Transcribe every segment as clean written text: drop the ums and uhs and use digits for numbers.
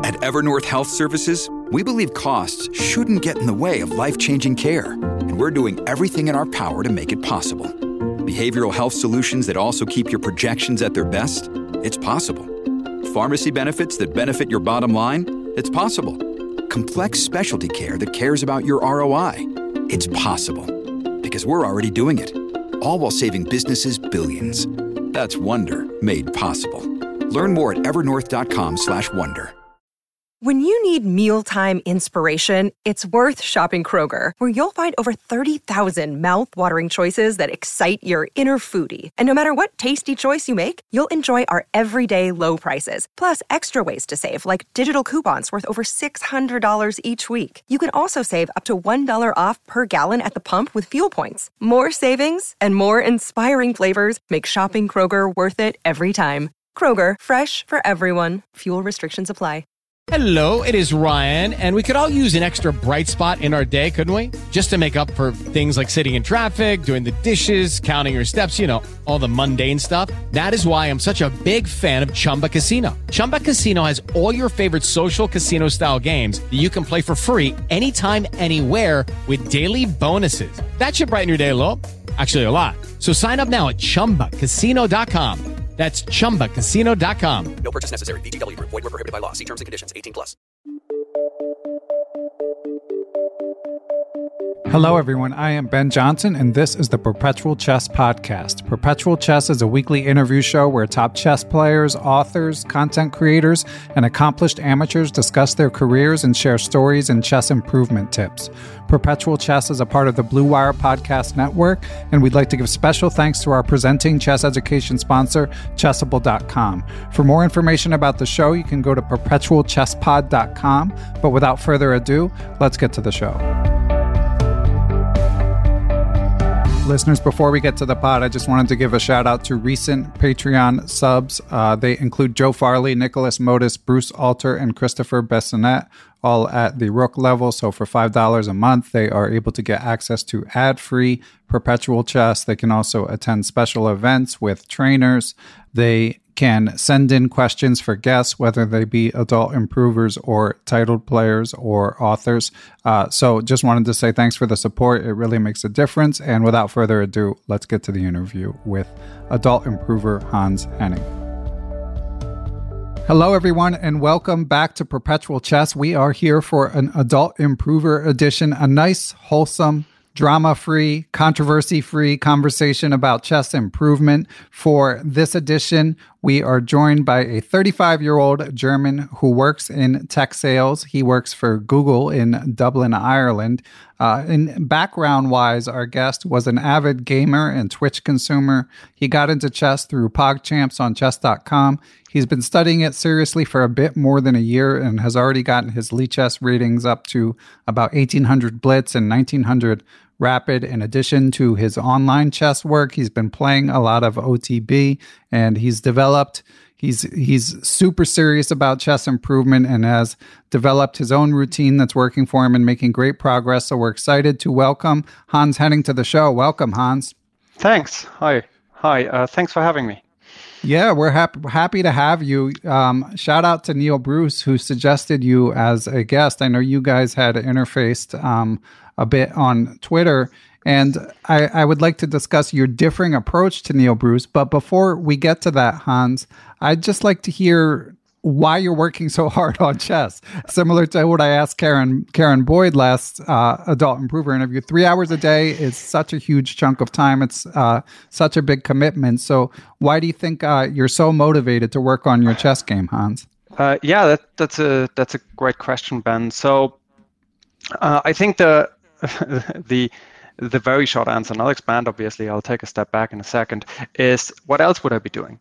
At Evernorth Health Services, we believe costs shouldn't get in the way of life-changing care, and we're doing everything in our power to make it possible. Behavioral health solutions that also keep your projections at their best? It's possible. Pharmacy benefits that benefit your bottom line? It's possible. Complex specialty care that cares about your ROI? It's possible. Because we're already doing it. All while saving businesses billions. That's Wonder made possible. Learn more at evernorth.com/wonder. When you need mealtime inspiration, it's worth shopping Kroger, where you'll find over 30,000 mouth-watering choices that excite your inner foodie. And no matter what tasty choice you make, you'll enjoy our everyday low prices, plus extra ways to save, like digital coupons worth over $600 each week. You can also save up to $1 off per gallon at the pump with fuel points. More savings and more inspiring flavors make shopping Kroger worth it every time. Kroger, fresh for everyone. Fuel restrictions apply. Hello, it is Ryan, and we could all use an extra bright spot in our day, couldn't we? Just to make up for things like sitting in traffic, doing the dishes, counting your steps, all the mundane stuff. That is why I'm such a big fan of Chumba Casino. Chumba Casino has all your favorite social casino-style games that you can play for free anytime, anywhere with daily bonuses. That should brighten your day a little. Actually, a lot. So sign up now at ChumbaCasino.com. That's ChumbaCasino.com. No purchase necessary. VGW Group. Void where prohibited by law. See terms and conditions. 18+. Hello, everyone. I am Ben Johnson, and this is the Perpetual Chess Podcast. Perpetual Chess is a weekly interview show where top chess players, authors, content creators, and accomplished amateurs discuss their careers and share stories and chess improvement tips. Perpetual Chess is a part of the Blue Wire Podcast Network, and we'd like to give special thanks to our presenting chess education sponsor, Chessable.com. For more information about the show, you can go to perpetualchesspod.com. But without further ado, let's get to the show. Listeners, before we get to the pod, I just wanted to give a shout out to recent Patreon subs. They include Joe Farley, Nicholas Modis, Bruce Alter, and Christopher Bessonette, all at the Rook level. So for $5 a month, they are able to get access to ad-free Perpetual Chess. They can also attend special events with trainers. They can send in questions for guests, whether they be adult improvers or titled players or authors. So just wanted to say thanks for the support. It really makes a difference. And without further ado, let's get to the interview with adult improver Hans Henning. Hello, everyone, and welcome back to Perpetual Chess. We are here for an adult improver edition, a nice, wholesome, drama-free, controversy-free conversation about chess improvement. For this edition, we are joined by a 35-year-old German who works in tech sales. He works for Google in Dublin, Ireland. In background-wise, our guest was an avid gamer and Twitch consumer. He got into chess through PogChamps on chess.com. He's been studying it seriously for a bit more than a year and has already gotten his Lichess ratings up to about 1800 Blitz and 1900 Rapid. In addition to his online chess work, he's been playing a lot of OTB, and he's super serious about chess improvement and has developed his own routine that's working for him and making great progress. So we're excited to welcome Hans Henning to the show. Welcome, Hans. Thanks. Hi. Thanks for having me. Yeah, we're happy to have you. Shout out to Neil Bruce, who suggested you as a guest. I know you guys had interfaced a bit on Twitter, and I would like to discuss your differing approach to Neil Bruce. But before we get to that, Hans, I'd just like to hear why you're working so hard on chess. Similar to what I asked Karen Boyd last Adult Improver interview. 3 hours a day is such a huge chunk of time. It's such a big commitment. So why do you think you're so motivated to work on your chess game, Hans? That's a great question, Ben. So I think the very short answer, and I'll expand, obviously, I'll take a step back in a second, is what else would I be doing?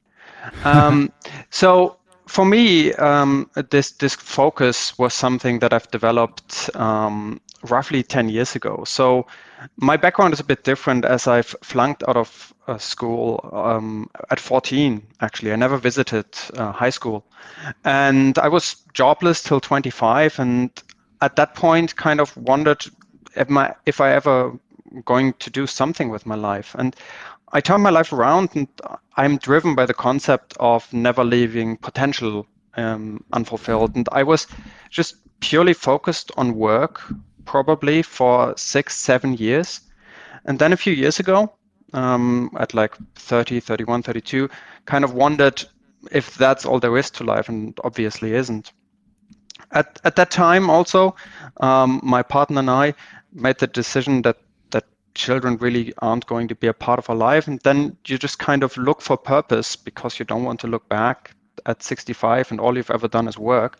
So for me, this focus was something that I've developed roughly 10 years ago. So my background is a bit different, as I've flunked out of school at 14, actually. I never visited high school. And I was jobless till 25, and at that point kind of wondered if I ever going to do something with my life. And I turned my life around, and I'm driven by the concept of never leaving potential unfulfilled, and I was just purely focused on work, probably for 6, 7 years. And then a few years ago, at like 30, 31, 32, kind of wondered if that's all there is to life, and obviously isn't. At that time also, my partner and I made the decision that children really aren't going to be a part of our life, and then you just kind of look for purpose because you don't want to look back at 65 and all you've ever done is work.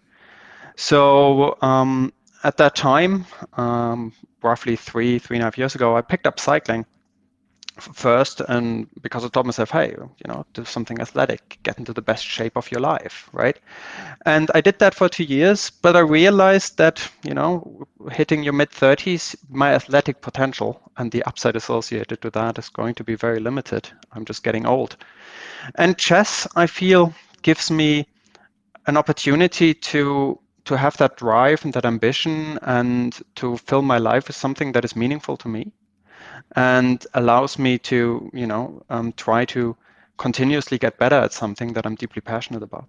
So at that time, roughly 3.5 years ago, I picked up cycling first, and because I told myself, hey, do something athletic, get into the best shape of your life, right? And I did that for 2 years, but I realized that, hitting your mid-30s, my athletic potential and the upside associated with that is going to be very limited. I'm just getting old. And chess, I feel, gives me an opportunity to have that drive and that ambition and to fill my life with something that is meaningful to me, and allows me to, try to continuously get better at something that I'm deeply passionate about.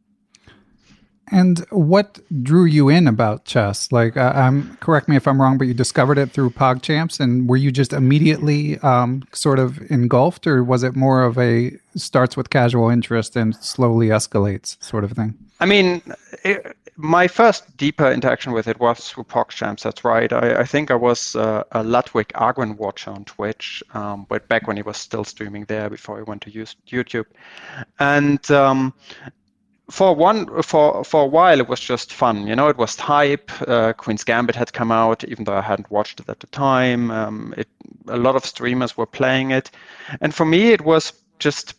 And what drew you in about chess? Like, correct me if I'm wrong, but you discovered it through PogChamps, and were you just immediately sort of engulfed, or was it more of a starts with casual interest and slowly escalates sort of thing? I mean, my first deeper interaction with it was through PogChamps, that's right. I think I was a Ludwig Agren watcher on Twitch, but back when he was still streaming there before he went to YouTube. And for a while, it was just fun. It was hype. Queen's Gambit had come out, even though I hadn't watched it at the time. A lot of streamers were playing it. And for me, it was just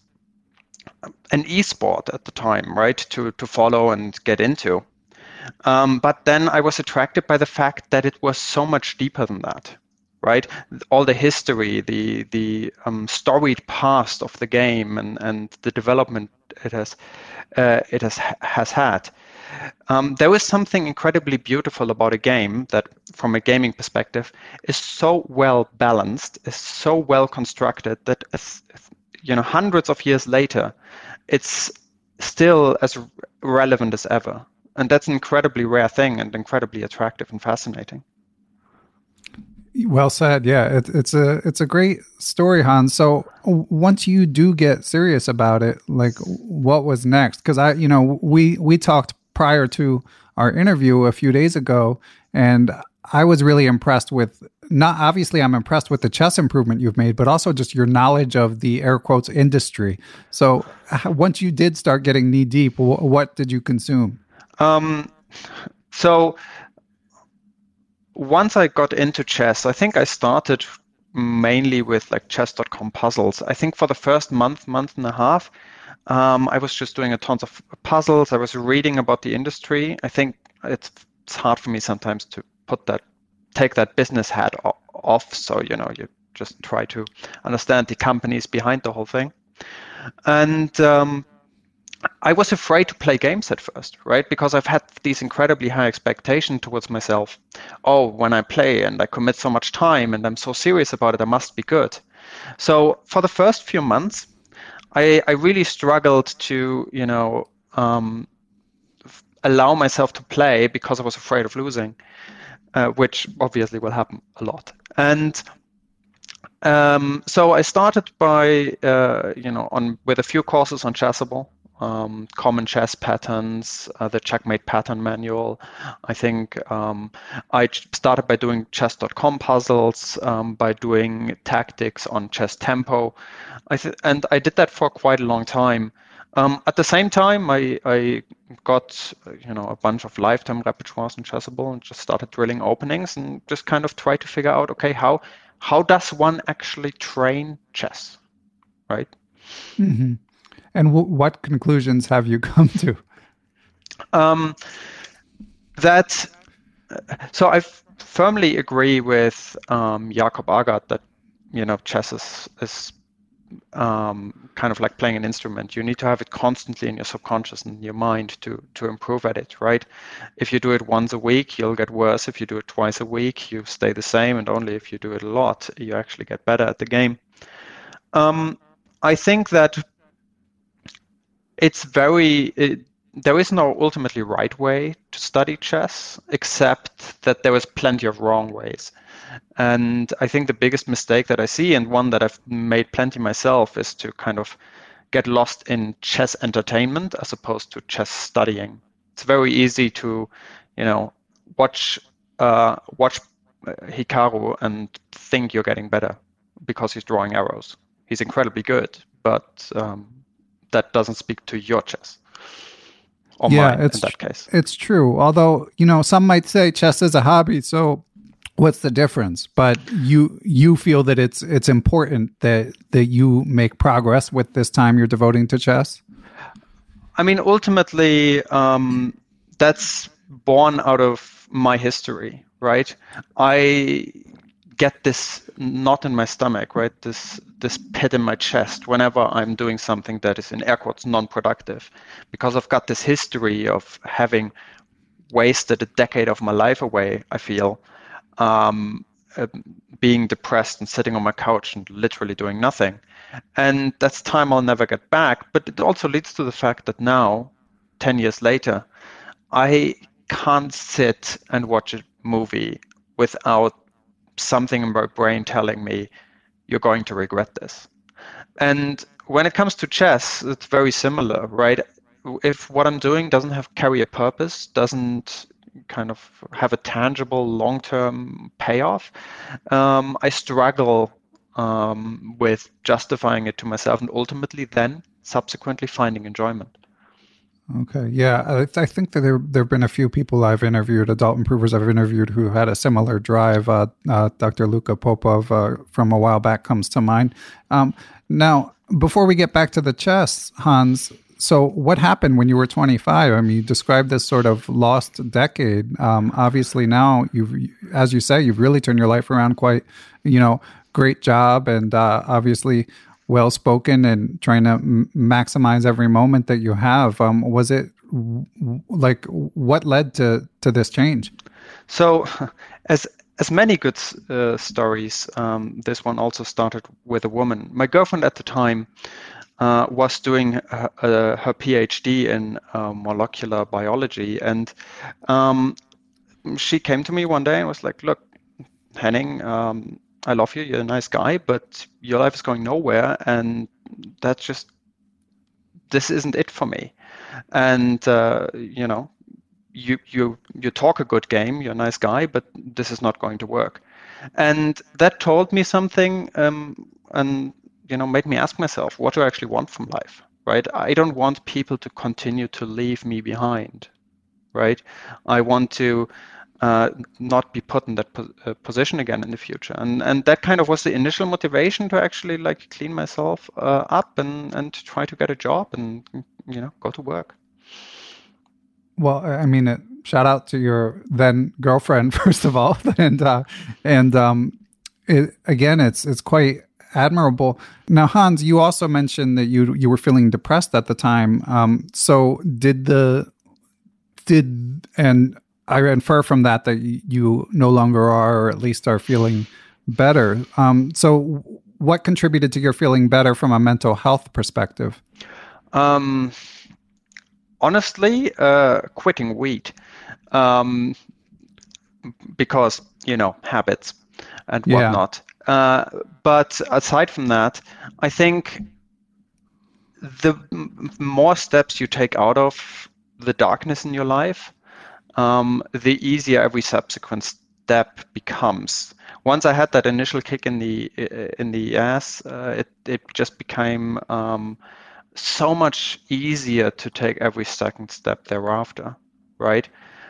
an esport at the time, right, to follow and get into. But then I was attracted by the fact that it was so much deeper than that, right? All the history, the storied past of the game, and the development it has had. There is something incredibly beautiful about a game that, from a gaming perspective, is so well balanced, is so well constructed that, hundreds of years later, it's still as relevant as ever. And that's an incredibly rare thing and incredibly attractive and fascinating. Well said. Yeah, it's a great story, Hans. So once you do get serious about it, like, what was next? Because we talked prior to our interview a few days ago, and I was really impressed with, not obviously I'm impressed with the chess improvement you've made, but also just your knowledge of the air quotes industry. So once you did start getting knee deep, what did you consume? So once I got into chess, I think I started mainly with like chess.com puzzles. I think for the first month and a half, I was just doing a tons of puzzles. I was reading about the industry. I think it's hard for me sometimes to take that business hat off. So, you just try to understand the companies behind the whole thing. And I was afraid to play games at first, right? Because I've had these incredibly high expectations towards myself. Oh, when I play and I commit so much time and I'm so serious about it, I must be good. So for the first few months, I really struggled to, allow myself to play because I was afraid of losing, which obviously will happen a lot. And so I started by, with a few courses on Chessable. Common chess patterns, the checkmate pattern manual. I think I started by doing chess.com puzzles, by doing tactics on chess tempo. And I did that for quite a long time. At the same time, I got a bunch of lifetime repertoires on Chessable and just started drilling openings and just kind of tried to figure out, okay, how does one actually train chess, right? Mm-hmm. And what conclusions have you come to? So I firmly agree with Jakob Aagaard that chess is kind of like playing an instrument. You need to have it constantly in your subconscious and in your mind to improve at it, right? If you do it once a week, you'll get worse. If you do it twice a week, you stay the same. And only if you do it a lot, you actually get better at the game. I think that it's very there is no ultimately right way to study chess, except that there is plenty of wrong ways. And I think the biggest mistake that I see, and one that I've made plenty myself, is to kind of get lost in chess entertainment as opposed to chess studying. It's very easy to, watch Hikaru and think you're getting better because he's drawing arrows. He's incredibly good, but that doesn't speak to your chess. Or mine, in that case. It's true. Although, some might say chess is a hobby, so what's the difference? But you feel that it's important that you make progress with this time you're devoting to chess? I mean, ultimately, that's born out of my history, right? I get this knot in my stomach, right? This pit in my chest whenever I'm doing something that is, in air quotes, non-productive, because I've got this history of having wasted a decade of my life away, I feel, being depressed and sitting on my couch and literally doing nothing. And that's time I'll never get back. But it also leads to the fact that now, 10 years later, I can't sit and watch a movie without something in my brain telling me, you're going to regret this. And when it comes to chess, it's very similar, right? If what I'm doing doesn't carry a purpose, doesn't kind of have a tangible long-term payoff, I struggle with justifying it to myself and ultimately then subsequently finding enjoyment. Okay. Yeah. I think that there have been a few people I've interviewed, adult improvers I've interviewed, who had a similar drive. Dr. Luka Popov from a while back comes to mind. Now, before we get back to the chess, Hans, so what happened when you were 25? I mean, you described this sort of lost decade. Obviously now, as you say, you've really turned your life around quite, great job, and obviously well-spoken and trying to maximize every moment that you have. Was it like, what led to this change? So as many good stories, this one also started with a woman. My girlfriend at the time was doing her PhD in molecular biology, and she came to me one day and was like, look, Henning, I love you, you're a nice guy, but your life is going nowhere, and this isn't it for me. And you talk a good game, you're a nice guy, but this is not going to work. And that told me something, and made me ask myself, what do I actually want from life, right? I don't want people to continue to leave me behind, right? I want to not be put in that position again in the future. And that kind of was the initial motivation to actually clean myself up and try to get a job and, go to work. Well, I mean, shout out to your then girlfriend, first of all. Again, it's quite admirable. Now, Hans, you also mentioned that you were feeling depressed at the time. So and I infer from that you no longer are, or at least are feeling better. So what contributed to your feeling better from a mental health perspective? Honestly, quitting weed, because, habits and whatnot. Yeah. But aside from that, I think the more steps you take out of the darkness in your life, the easier every subsequent step becomes. Once I had that initial kick in the ass, it just became so much easier to take every second step thereafter, right?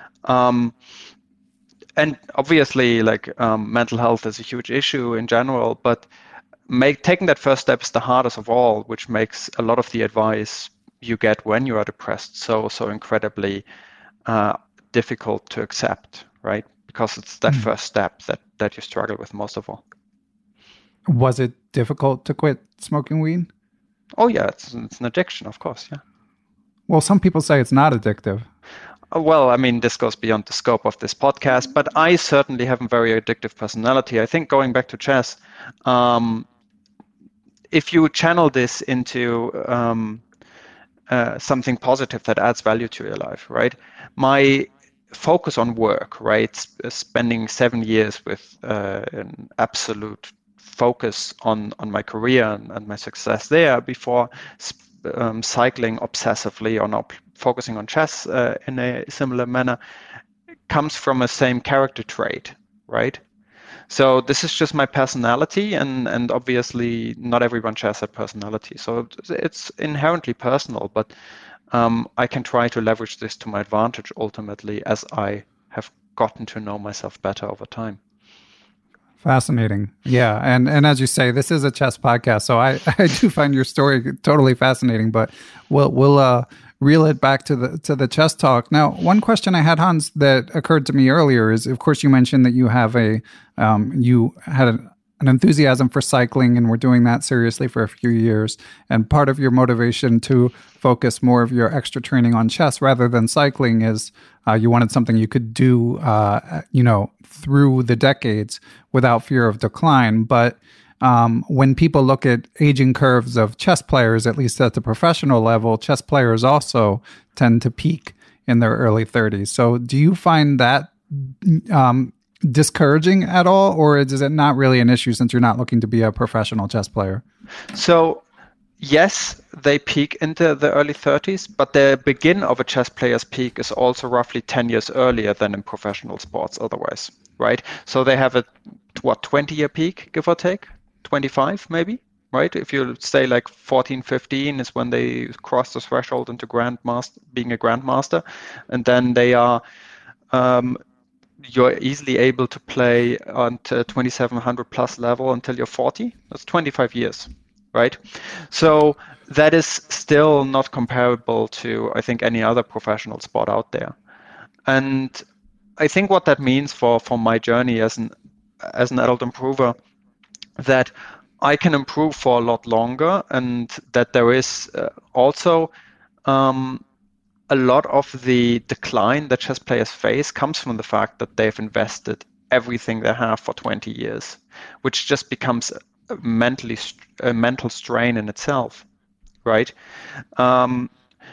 And obviously, mental health is a huge issue in general, but taking that first step is the hardest of all, which makes a lot of the advice you get when you are depressed so incredibly difficult to accept, right? Because it's that first step that you struggle with most of all. Was it difficult to quit smoking weed? Oh yeah, it's an addiction, of course, yeah. Well, some people say it's not addictive. Well, I mean, this goes beyond the scope of this podcast, but I certainly have a very addictive personality. I think going back to chess, if you channel this into something positive that adds value to your life, right? My focus on work, right? Spending 7 years with an absolute focus on my career and my success there before cycling obsessively or not focusing on chess in a similar manner comes from a same character trait, right? So this is just my personality, and obviously not everyone shares that personality. So it's inherently personal, but I can try to leverage this to my advantage ultimately as I have gotten to know myself better over time. Fascinating. Yeah. And as you say, this is a chess podcast, so I do find your story totally fascinating, but we'll reel it back to the chess talk. Now, one question I had, Hans, that occurred to me earlier is, of course, you mentioned that you have you had an enthusiasm for cycling and were doing that seriously for a few years. And part of your motivation to focus more of your extra training on chess rather than cycling is you wanted something you could do, through the decades without fear of decline. But when people look at aging curves of chess players, at least at the professional level, chess players also tend to peak in their early 30s. So do you find that discouraging at all, or is it not really an issue since you're not looking to be a professional chess player? So yes, they peak into the early 30s, but the begin of a chess player's peak is also roughly 10 years earlier than in professional sports otherwise, right? So they have a 20-year peak, give or take, 25 maybe, right? If you say like 14, 15 is when they cross the threshold into being a grandmaster, and then they are you're easily able to play on 2700 plus level until you're 40. That's 25 years, right? So that is still not comparable to, I think, any other professional sport out there. And I think what that means for my journey as an adult improver, that I can improve for a lot longer, and that there is also a lot of the decline that chess players face comes from the fact that they've invested everything they have for 20 years, which just becomes a mental strain in itself, right? The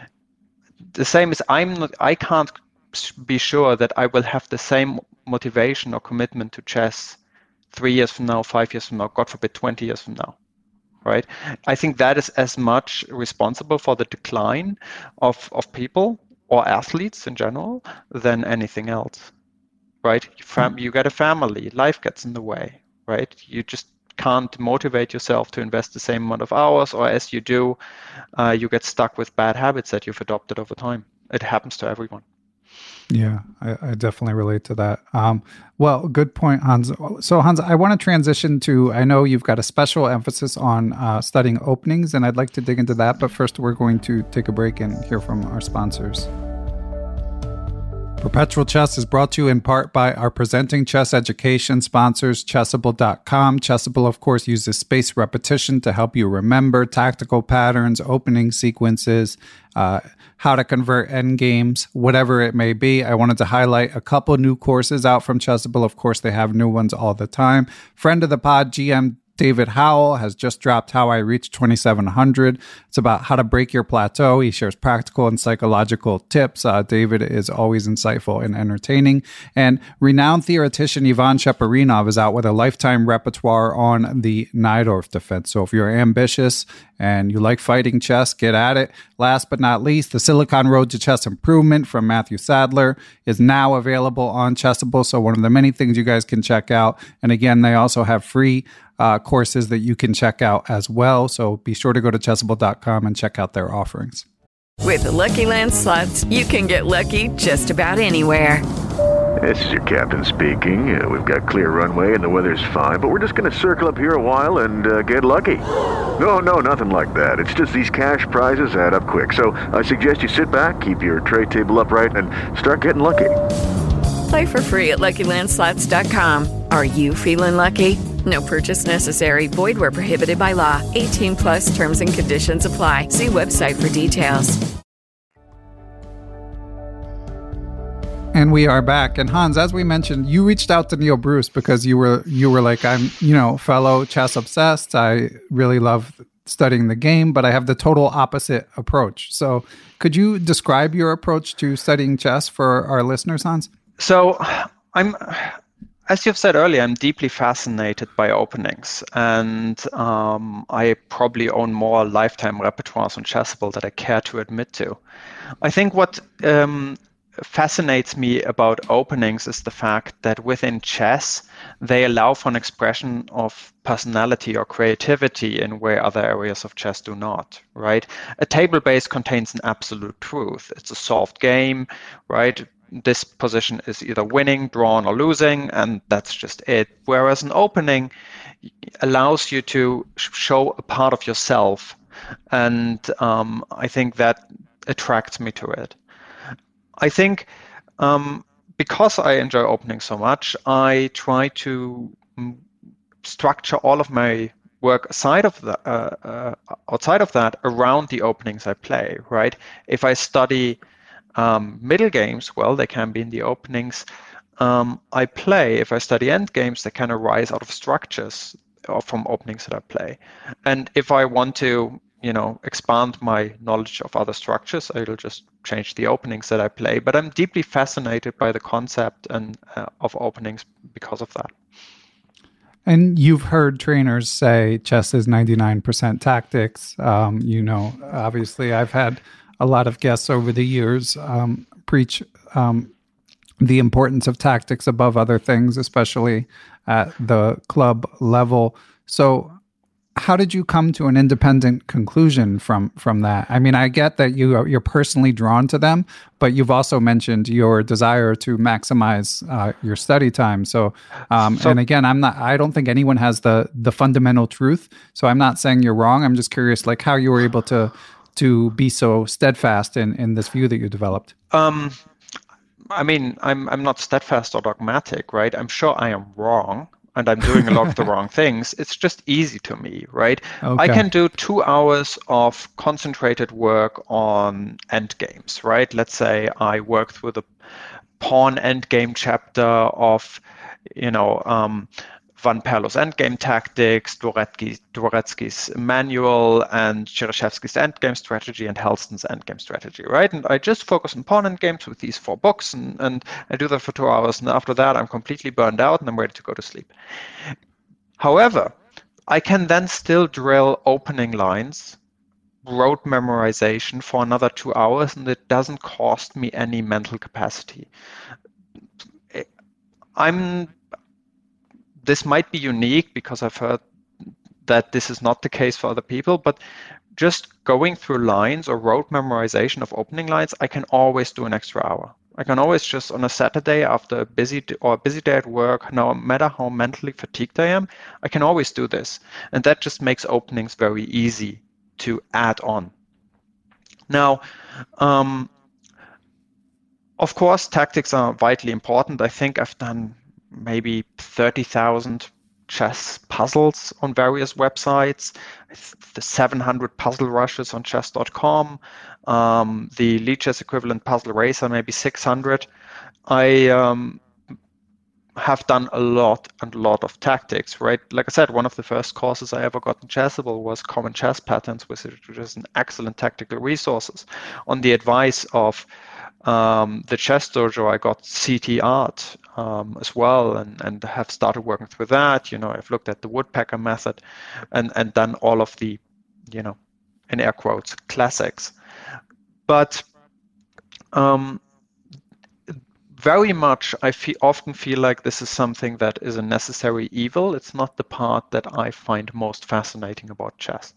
same as I can't be sure that I will have the same motivation or commitment to chess 3 years from now, 5 years from now, God forbid, 20 years from now. Right? I think that is as much responsible for the decline of people or athletes in general than anything else, right? You get a family, life gets in the way, right? You just can't motivate yourself to invest the same amount of hours, or as you do, you get stuck with bad habits that you've adopted over time. It happens to everyone. Yeah, I definitely relate to that. Well, good point, Hans. So, Hans, I want to transition to, I know you've got a special emphasis on studying openings, and I'd like to dig into that. But first, we're going to take a break and hear from our sponsors. Perpetual Chess is brought to you in part by our presenting chess education sponsors, Chessable.com. Chessable, of course, uses spaced repetition to help you remember tactical patterns, opening sequences, how to convert endgames, whatever it may be. I wanted to highlight a couple new courses out from Chessable. Of course, they have new ones all the time. Friend of the pod, GM David Howell, has just dropped How I Reached 2700. It's about how to break your plateau. He shares practical and psychological tips. David is always insightful and entertaining. And renowned theoretician Ivan Cheparinov is out with a lifetime repertoire on the Najdorf defense. So if you're ambitious and you like fighting chess, get at it. Last but not least, the Silicon Road to Chess Improvement from Matthew Sadler is now available on Chessable. So one of the many things you guys can check out. And again, they also have free courses that you can check out as well. So be sure to go to Chessable.com and check out their offerings. With the Lucky Land Slots, you can get lucky just about anywhere. This is your captain speaking. We've got clear runway and the weather's fine, but we're just going to circle up here a while and get lucky. No, nothing like that. It's just these cash prizes add up quick. So I suggest you sit back, keep your tray table upright, and start getting lucky. Play for free at LuckyLandSlots.com. Are you feeling lucky? No purchase necessary. Void where prohibited by law. 18 plus terms and conditions apply. See website for details. And we are back. And Hans, as we mentioned, you reached out to Neil Bruce because you were like, I'm, fellow chess obsessed. I really love studying the game, but I have the total opposite approach. So could you describe your approach to studying chess for our listeners, Hans? So as you've said earlier, I'm deeply fascinated by openings, and I probably own more lifetime repertoires on Chessable than I care to admit to. I think what fascinates me about openings is the fact that within chess, they allow for an expression of personality or creativity in where other areas of chess do not, right? A table base contains an absolute truth. It's a solved game, right? This position is either winning, drawn, or losing, and that's just it. Whereas an opening allows you to show a part of yourself, and I think that attracts me to it. I think because I enjoy opening so much, I try to structure all of my work outside of that around the openings I play, right? If I study middle games, well, they can be in the openings I play. If I study end games, they can arise out of structures or from openings that I play. And if I want to, expand my knowledge of other structures, I'll just change the openings that I play. But I'm deeply fascinated by the concept and of openings because of that. And you've heard trainers say chess is 99% tactics. Obviously, I've had a lot of guests over the years preach the importance of tactics above other things, especially at the club level. So how did you come to an independent conclusion from that? I mean, I get that you're personally drawn to them, but you've also mentioned your desire to maximize your study time. So and again, I don't think anyone has the fundamental truth. So I'm not saying you're wrong. I'm just curious, like how you were able to be so steadfast in this view that you developed. I mean, I'm not steadfast or dogmatic, right? I'm sure I am wrong, and I'm doing a lot of the wrong things. It's just easy to me, right? Okay. I can do 2 hours of concentrated work on endgames, right? Let's say I work through the pawn endgame chapter of, Van Perlo's endgame tactics, Dvoretsky's manual, and Chernyshevsky's endgame strategy, and Helston's endgame strategy, right? And I just focus on pawn endgames with these 4 books, and I do that for 2 hours, and after that, I'm completely burned out, and I'm ready to go to sleep. However, I can then still drill opening lines, rote memorization for another 2 hours, and it doesn't cost me any mental capacity. This might be unique because I've heard that this is not the case for other people, but just going through lines or rote memorization of opening lines, I can always do an extra hour. I can always just on a Saturday after a busy day at work, no matter how mentally fatigued I am, I can always do this. And that just makes openings very easy to add on. Now, of course, tactics are vitally important. I think I've done maybe 30,000 chess puzzles on various websites, the 700 puzzle rushes on chess.com, the Lichess equivalent Puzzle Racer, maybe 600. I have done a lot of tactics, right? Like I said, one of the first courses I ever got in Chessable was Common Chess Patterns, which is an excellent tactical resources. On the advice of the Chess Dojo, I got CT Art as well, and have started working through that. I've looked at the Woodpecker method and done all of the, in air quotes, classics. But very much, I often feel like this is something that is a necessary evil. It's not the part that I find most fascinating about chess.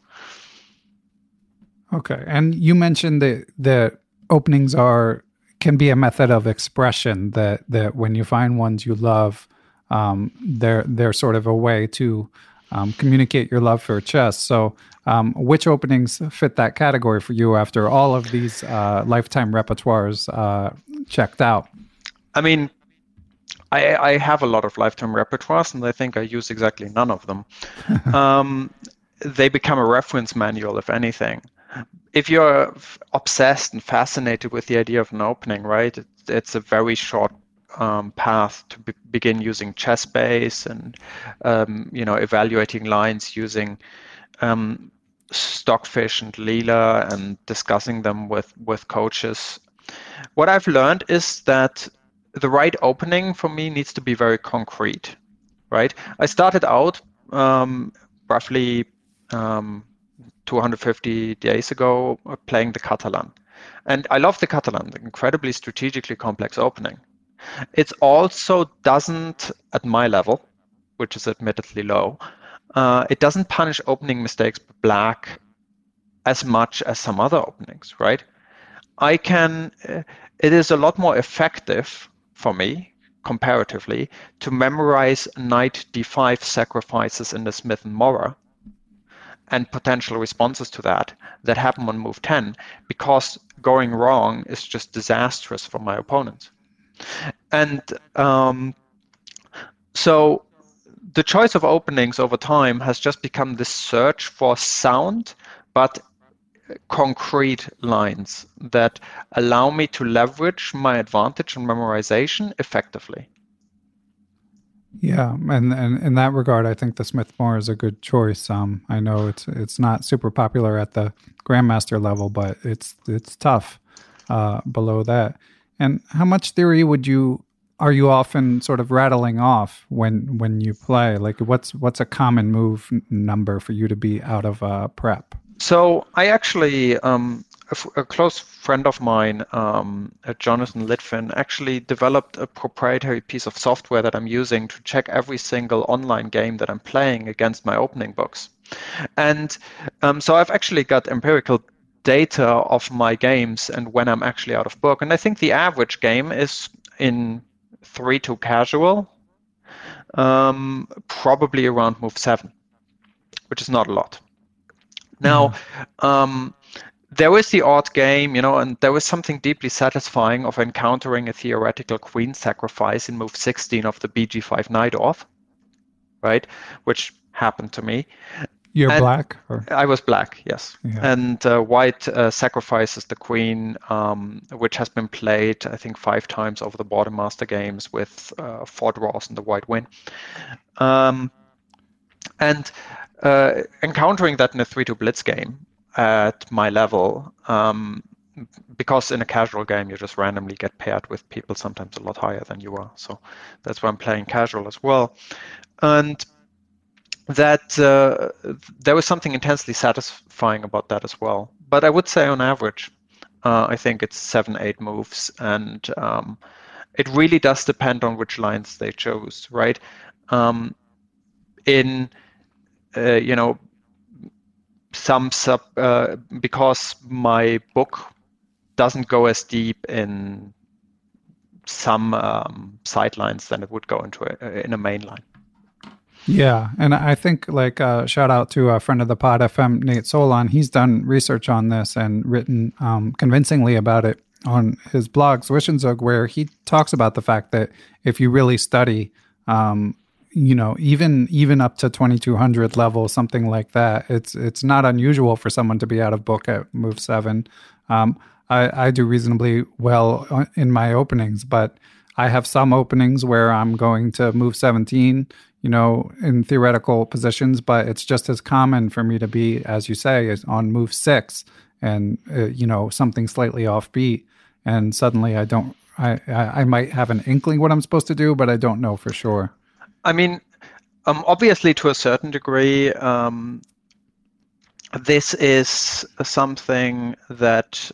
Okay, and you mentioned that openings can be a method of expression, that when you find ones you love, they're sort of a way to communicate your love for chess. So which openings fit that category for you after all of these lifetime repertoires checked out? I mean, I have a lot of lifetime repertoires, and I think I use exactly none of them. They become a reference manual, if anything. If you're obsessed and fascinated with the idea of an opening, right, it's a very short path to begin using ChessBase and evaluating lines using Stockfish and Leela and discussing them with coaches, what I've learned is that the right opening for me needs to be very concrete, right? I started out roughly 250 days ago playing the Catalan. And I love the Catalan, the incredibly strategically complex opening. It also doesn't, at my level, which is admittedly low, it doesn't punish opening mistakes with black as much as some other openings, right? It is a lot more effective for me, comparatively, to memorize knight d5 sacrifices in the Smith and Morra and potential responses to that happen on move 10, because going wrong is just disastrous for my opponents. And so the choice of openings over time has just become this search for sound but concrete lines that allow me to leverage my advantage in memorization effectively. Yeah, and in that regard, I think the Smith-Morra is a good choice. I know it's not super popular at the Grandmaster level, but it's tough below that. And how much theory are you often sort of rattling off when you play? Like, what's a common move number for you to be out of prep? So I actually, a close friend of mine, Jonathan Litvin, actually developed a proprietary piece of software that I'm using to check every single online game that I'm playing against my opening books. And so I've actually got empirical data of my games and when I'm actually out of book. And I think the average game is in 3-2 casual, probably around move 7, which is not a lot. Now, there is the odd game, and there is something deeply satisfying of encountering a theoretical queen sacrifice in move 16 of the BG5 knight off, right? Which happened to me. You're black? Or? I was black, yes. Yeah. And white sacrifices the queen, which has been played, I think, 5 times over the Board Master games with 4 draws and the white win. And encountering that in a 3-2 blitz game at my level, because in a casual game you just randomly get paired with people sometimes a lot higher than you are. So that's why I'm playing casual as well. And that there was something intensely satisfying about that as well. But I would say on average, I think it's 7-8 moves, and it really does depend on which lines they chose, right? Because my book doesn't go as deep in some sidelines than it would go in a main line. Yeah, and I think shout out to a friend of the pod, FM Nate Solon. He's done research on this and written convincingly about it on his blog Zwischenzug, where he talks about the fact that if you really study, even up to 2200 level, something like that, it's not unusual for someone to be out of book at move 7. I do reasonably well in my openings, but I have some openings where I'm going to move 17, in theoretical positions, but it's just as common for me to be, as you say, is on move 6 and, something slightly offbeat. And suddenly I might have an inkling what I'm supposed to do, but I don't know for sure. I mean, obviously to a certain degree, this is something that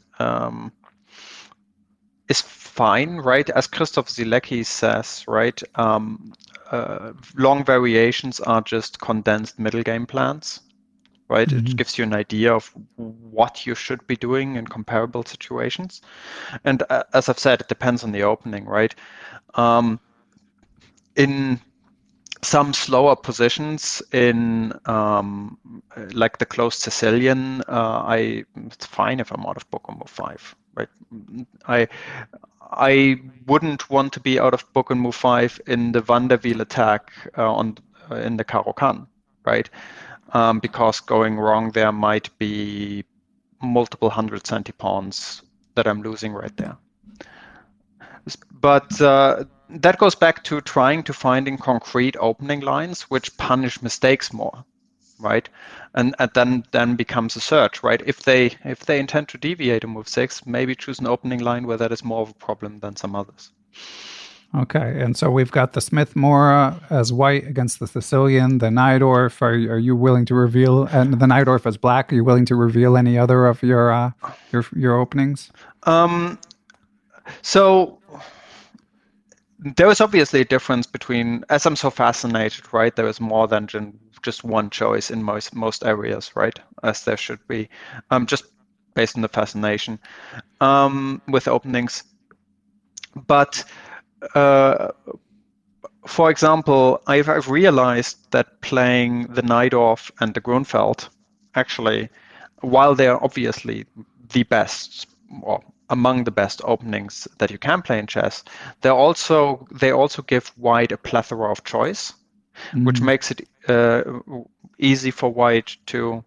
is fine, right? As Christoph Zielecki says, right? Long variations are just condensed middle game plans, right? Mm-hmm. It gives you an idea of what you should be doing in comparable situations. And as I've said, it depends on the opening, right? In some slower positions in like the closed Sicilian, it's fine if I'm out of book on move 5, right? I wouldn't want to be out of book on move 5 in the Van der Wiel attack in the Caro-Kann, right? Because going wrong there might be multiple 100 centi-pawns that I'm losing right there. But that goes back to trying to finding concrete opening lines which punish mistakes more, right? And then becomes a search, right? If they intend to deviate a move 6, maybe choose an opening line where that is more of a problem than some others. Okay, and so we've got the Smith Mora as white against the Sicilian, the Najdorf. Are you willing to reveal, and the Najdorf as black? Are you willing to reveal any other of your openings? So there is obviously a difference between, as I'm so fascinated, right? There is more than just one choice in most areas, right? As there should be, just based on the fascination with openings. But for example, I've realized that playing the Najdorf and the Grunfeld, actually, while they are obviously the best, or among the best openings that you can play in chess, they also give white a plethora of choice, which makes it easy for white to,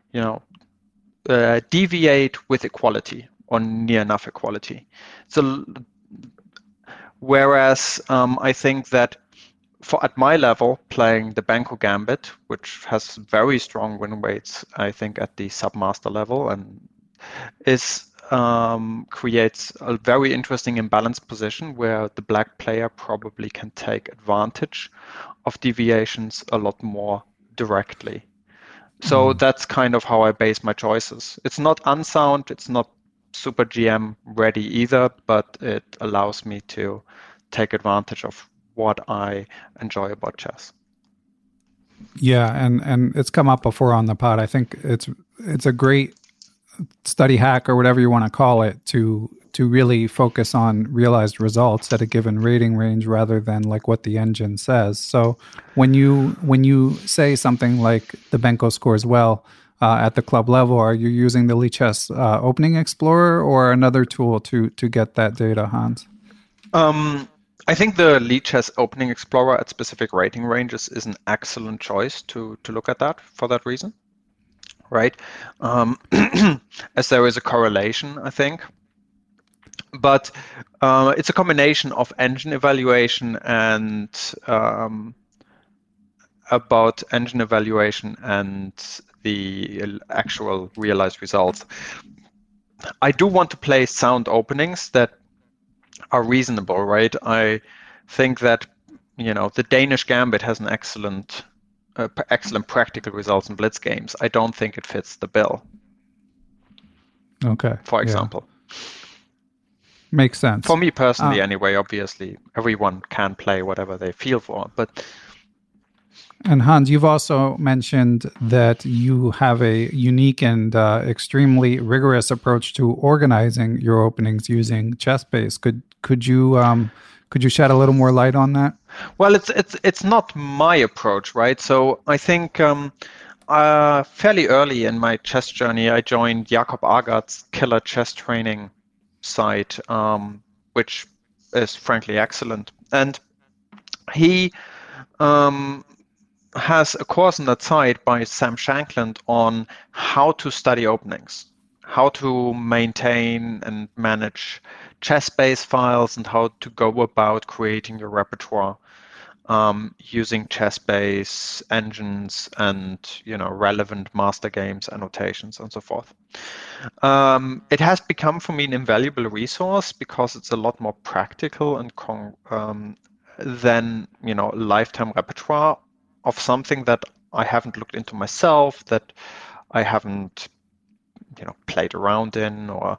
deviate with equality or near enough equality. So, whereas I think that at my level, playing the Benko Gambit, which has very strong win rates, I think at the submaster level, and creates a very interesting imbalanced position where the black player probably can take advantage of deviations a lot more directly. So that's kind of how I base my choices. It's not unsound, it's not super GM ready either, but it allows me to take advantage of what I enjoy about chess. Yeah, and it's come up before on the pod. I think it's a great study hack or whatever you want to call it to really focus on realized results at a given rating range rather than like what the engine says. So when you say something like the Benko scores well at the club level, are you using the Lichess Opening Explorer or another tool to get that data, Hans? I think the Lichess Opening Explorer at specific rating ranges is an excellent choice to look at that for that reason, right? As there is a correlation, I think. But it's a combination of engine evaluation and the actual realized results. I do want to play sound openings that are reasonable, right? I think that the Danish Gambit has an excellent practical results in blitz games. I don't think it fits the bill. Okay. For example. Makes sense. For me personally, anyway. Obviously, everyone can play whatever they feel for, but. And Hans, you've also mentioned that you have a unique and extremely rigorous approach to organizing your openings using ChessBase. Could you shed a little more light on that? Well, it's not my approach, right? So I think fairly early in my chess journey, I joined Jakob Agat's Killer Chess Training site, which is frankly excellent, and he has a course on that site by Sam Shankland on how to study openings, how to maintain and manage ChessBase files, and how to go about creating your repertoire using ChessBase engines and relevant master games, annotations, and so forth. It has become for me an invaluable resource because it's a lot more practical and than lifetime repertoire of something that I haven't looked into myself, that I haven't played around in, or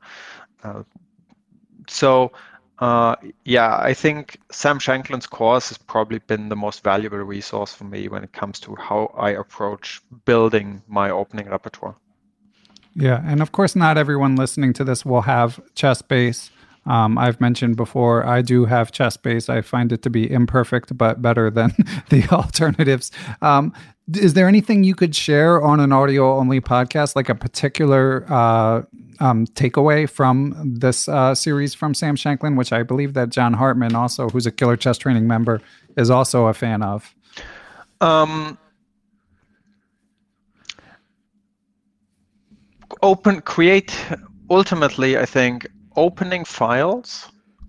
I think Sam Shankland's course has probably been the most valuable resource for me when it comes to how I approach building my opening repertoire. Yeah, and of course not everyone listening to this will have ChessBase. I've mentioned before, I do have ChessBase. I find it to be imperfect, but better than the alternatives. Is there anything you could share on an audio-only podcast, like a particular takeaway from this series from Sam Shankland, which I believe that John Hartman, also, who's a Killer Chess Training member, is also a fan of? Ultimately, I think opening files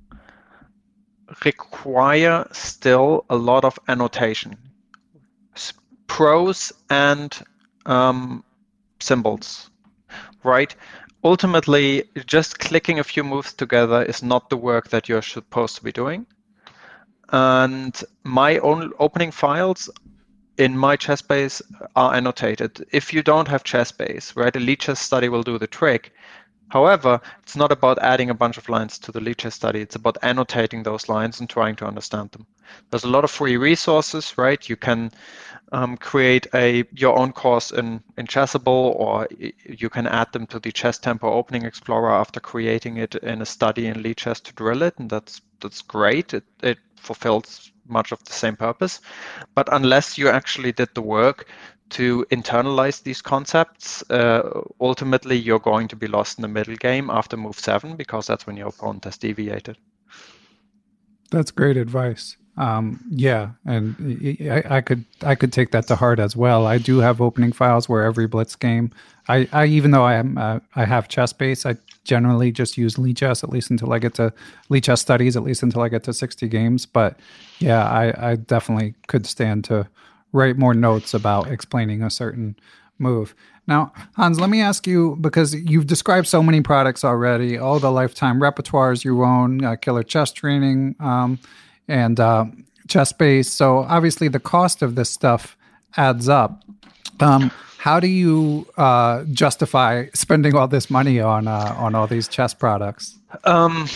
require still a lot of annotation, prose and symbols, right? Ultimately, just clicking a few moves together is not the work that you're supposed to be doing. And my own opening files in my ChessBase are annotated. If you don't have ChessBase, right, a Lichess study will do the trick. However, it's not about adding a bunch of lines to the Lichess study. It's about annotating those lines and trying to understand them. There's a lot of free resources, right? You can create your own course in Chessable, or you can add them to the Chess Tempo Opening Explorer after creating it in a study in Lichess to drill it, and that's great. It fulfills much of the same purpose. But unless you actually did the work to internalize these concepts, ultimately you're going to be lost in the middle game after move 7, because that's when your opponent has deviated. That's great advice. Yeah, and I could take that to heart as well. I do have opening files where every Blitz game, I even though I have ChessBase, I generally just use Lichess, at least until I get to Lichess studies, at least until I get to 60 games. But yeah, I definitely could stand to write more notes about explaining a certain move. Now, Hans, let me ask you, because you've described so many products already, all the lifetime repertoires you own, Killer Chess Training, and ChessBase. So obviously the cost of this stuff adds up. How do you justify spending all this money on all these chess products? I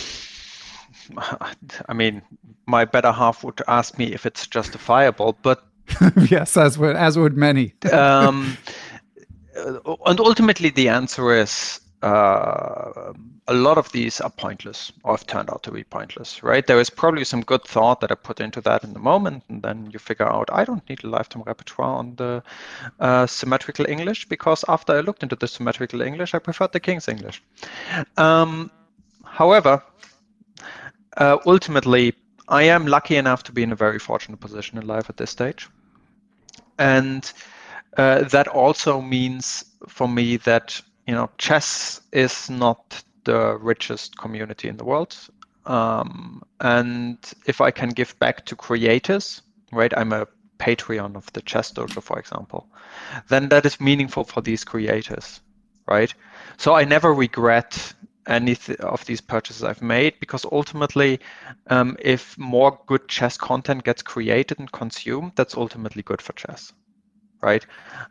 mean, my better half would ask me if it's justifiable, but yes, as would many. And ultimately, the answer is a lot of these are pointless, or have turned out to be pointless, right? There is probably some good thought that I put into that in the moment, and then you figure out, I don't need a lifetime repertoire on the symmetrical English, because after I looked into the symmetrical English, I preferred the King's English. However, ultimately, I am lucky enough to be in a very fortunate position in life at this stage. And that also means for me that, chess is not the richest community in the world. And if I can give back to creators, right, I'm a Patreon of the Chess Dojo, for example, then that is meaningful for these creators, right? So I never regret any of these purchases I've made, because ultimately, if more good chess content gets created and consumed, that's ultimately good for chess, right?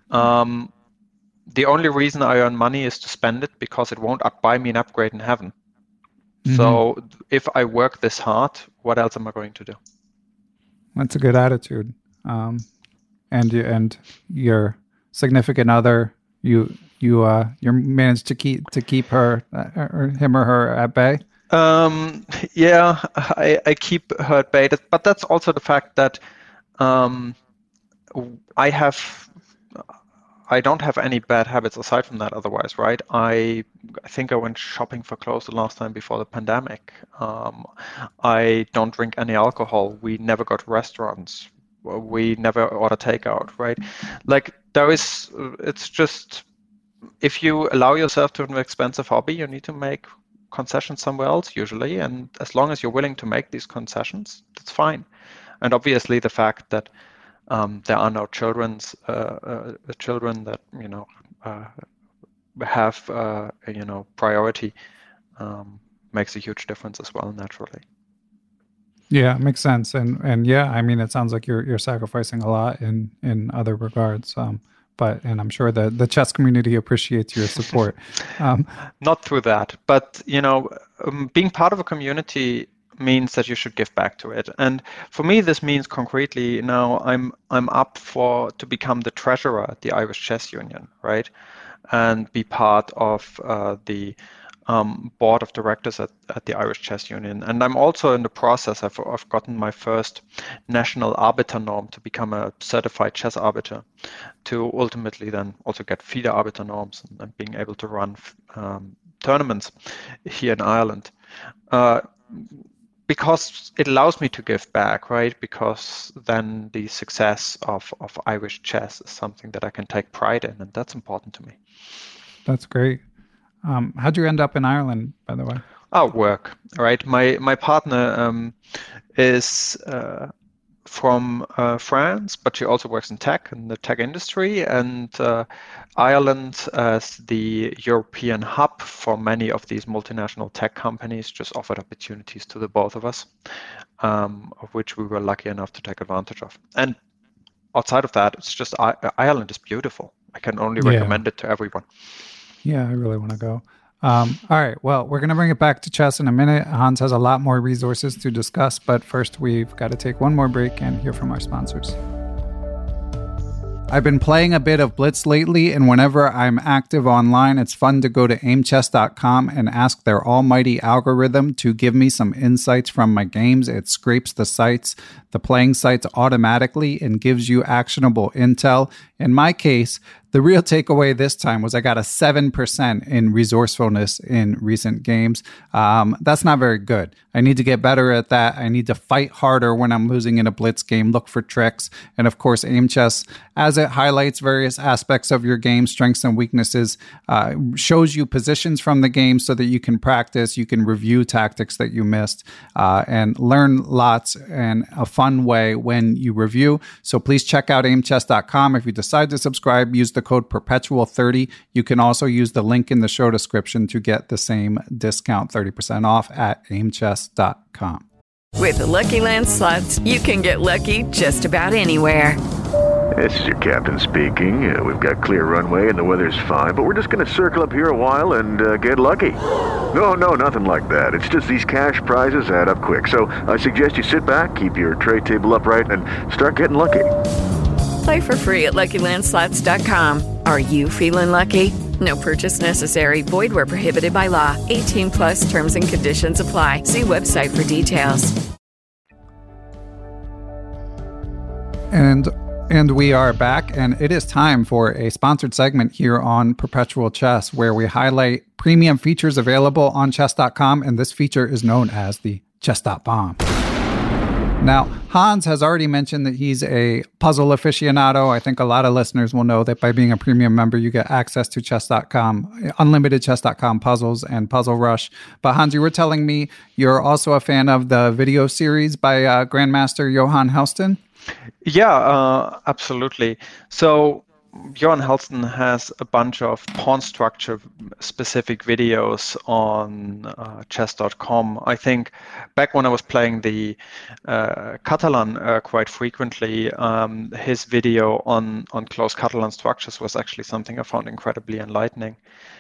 The only reason I earn money is to spend it, because it won't buy me an upgrade in heaven. Mm-hmm. So if I work this hard, what else am I going to do? That's a good attitude. And your significant other, you managed to keep her or him or her at bay. Yeah, I keep her at bay, but that's also the fact that I don't have any bad habits aside from that otherwise, right? I think I went shopping for clothes the last time before the pandemic. I don't drink any alcohol. We never go to restaurants. We never order takeout, right? Like it's just, if you allow yourself to an expensive hobby, you need to make concessions somewhere else usually. And as long as you're willing to make these concessions, that's fine. And obviously the fact that there are no children that have priority makes a huge difference as well, naturally. Yeah, it makes sense, and yeah, I mean, it sounds like you're sacrificing a lot in other regards. But I'm sure the chess community appreciates your support. Not through that, but being part of a community means that you should give back to it. And for me, this means concretely now I'm up to become the treasurer at the Irish Chess Union, right? And be part of the board of directors at the Irish Chess Union. And I'm also in the process, I've gotten my first national arbiter norm to become a certified chess arbiter, to ultimately then also get FIDE arbiter norms and being able to run tournaments here in Ireland. Because it allows me to give back, right? Because then the success of Irish chess is something that I can take pride in, and that's important to me. That's great. How'd you end up in Ireland, by the way? Oh, work, right? My partner is from France, but she also works in the tech industry, and Ireland as the European hub for many of these multinational tech companies just offered opportunities to the both of us, of which we were lucky enough to take advantage of. And outside of that, it's just Ireland is beautiful. I can only recommend it to everyone. Yeah, I really want to go. All right, well, we're going to bring it back to chess in a minute. Hans has a lot more resources to discuss, but first we've got to take one more break and hear from our sponsors. I've been playing a bit of Blitz lately, and whenever I'm active online, it's fun to go to aimchess.com and ask their almighty algorithm to give me some insights from my games. It scrapes the playing sites automatically and gives you actionable intel. In my case, the real takeaway this time was I got a 7% in resourcefulness in recent games. That's not very good. I need to get better at that. I need to fight harder when I'm losing in a Blitz game, look for tricks. And of course, Aim Chess, as it highlights various aspects of your game, strengths and weaknesses, shows you positions from the game so that you can practice, you can review tactics that you missed, and learn lots in a fun way when you review. So please check out aimchess.com. If you decide to subscribe, use the code perpetual30. You can also use the link in the show description to get the same discount, 30% off at aimchess.com. With the Lucky Land Slots, you can get lucky just about anywhere. This is your captain speaking. We've got clear runway and the weather's fine, but we're just going to circle up here a while and get lucky. No, nothing like that. It's just these cash prizes add up quick. So I suggest you sit back, keep your tray table upright, and start getting lucky. Play for free at LuckyLandSlots.com. Are you feeling lucky? No purchase necessary. Void where prohibited by law. 18 plus terms and conditions apply. See website for details. And we are back, and it is time for a sponsored segment here on Perpetual Chess where we highlight premium features available on chess.com, and this feature is known as the Chess.bomb. Now, Hans has already mentioned that he's a puzzle aficionado. I think a lot of listeners will know that by being a premium member, you get access to chess.com, unlimited chess.com puzzles and Puzzle Rush. But Hans, you were telling me you're also a fan of the video series by Grandmaster Johan Helston? Yeah, absolutely. So Johan Helston has a bunch of pawn structure specific videos on chess.com. I think back when I was playing the Catalan quite frequently, his video on closed Catalan structures was actually something I found incredibly enlightening.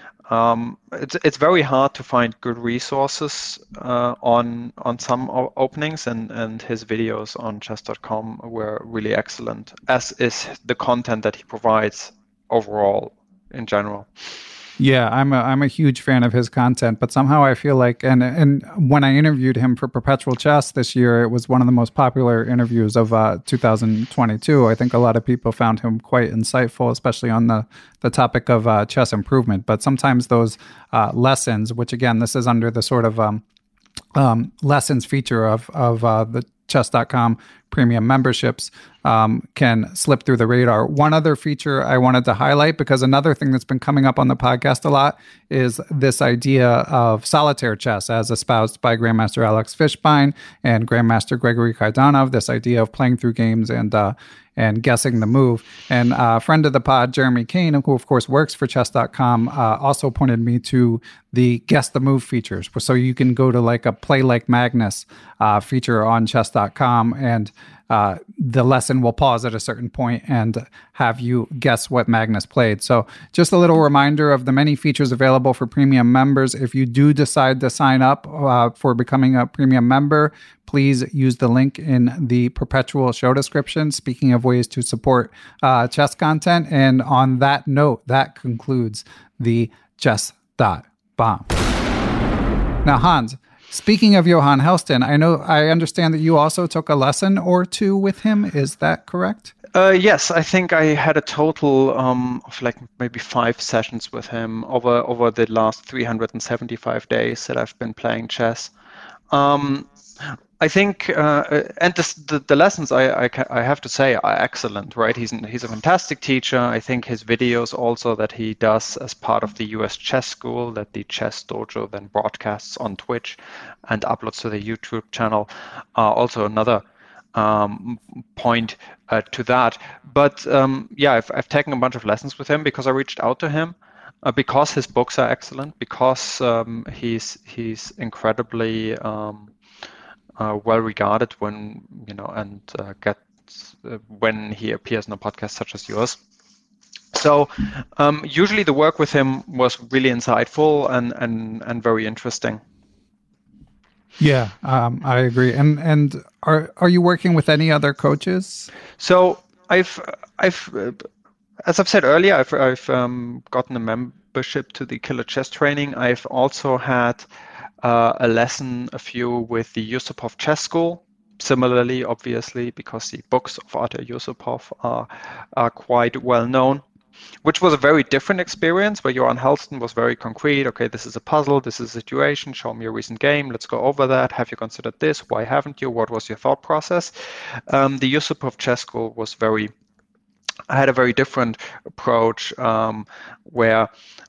It's very hard to find good resources on some openings, and his videos on chess.com were really excellent, as is the content that he provides overall in general. Yeah, I'm a huge fan of his content, but somehow I feel like, and when I interviewed him for Perpetual Chess this year, it was one of the most popular interviews of 2022. I think a lot of people found him quite insightful, especially on the topic of chess improvement. But sometimes those lessons, which again, this is under the sort of lessons feature of the chess.com premium memberships, can slip through the radar. One other feature I wanted to highlight, because another thing that's been coming up on the podcast a lot is this idea of solitaire chess as espoused by Grandmaster Alex Fishbein and Grandmaster Gregory Kaidanov, this idea of playing through games and guessing the move. And a friend of the pod, Jeremy Kane, who of course works for chess.com, also pointed me to the guess the move features. So you can go to like a play like Magnus feature on chess.com, and the lesson will pause at a certain point and have you guess what Magnus played. So just a little reminder of the many features available for premium members. If you do decide to sign up for becoming a premium member, please use the link in the Perpetual show description. Speaking of ways to support chess content. And on that note, that concludes the Chess.bomb. Now, Hans, speaking of Johan Helston, I understand that you also took a lesson or two with him. Is that correct? Yes, I think I had a total of like maybe 5 sessions with him over the last 375 days that I've been playing chess. I think, and the lessons I have to say are excellent, right? He's a fantastic teacher. I think his videos also that he does as part of the US Chess School that the Chess Dojo then broadcasts on Twitch and uploads to the YouTube channel are also another point to that. But I've taken a bunch of lessons with him because I reached out to him, because his books are excellent, because he's incredibly well regarded when when he appears on a podcast such as yours. So usually the work with him was really insightful and very interesting. Yeah, I agree. And are you working with any other coaches? So I've as I've said earlier, I've gotten a membership to the Killer Chess Training. I've also had a few with the Yusupov Chess School. Similarly, obviously, because the books of Artur Yusupov are quite well known, which was a very different experience, where Johan Helston was very concrete. Okay, this is a puzzle, this is a situation, show me a recent game, let's go over that. Have you considered this? Why haven't you? What was your thought process? The Yusupov Chess School I had a very different approach, where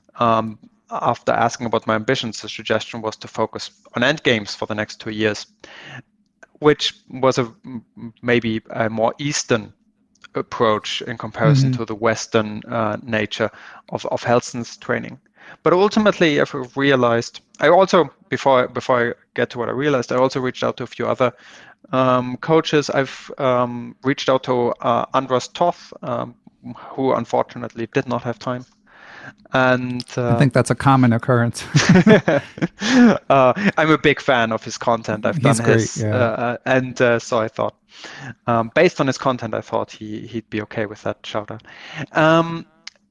after asking about my ambitions, the suggestion was to focus on endgames for the next 2 years, which was maybe a more Eastern approach in comparison to the Western nature of Helston's training. But ultimately, I've realized, before I get to what I realized, I also reached out to a few other coaches. I've reached out to Andras Toth, who unfortunately did not have time. And I think that's a common occurrence. I'm a big fan of his content. I've done his, and so I thought, based on his content, I thought he'd be okay with that shout out.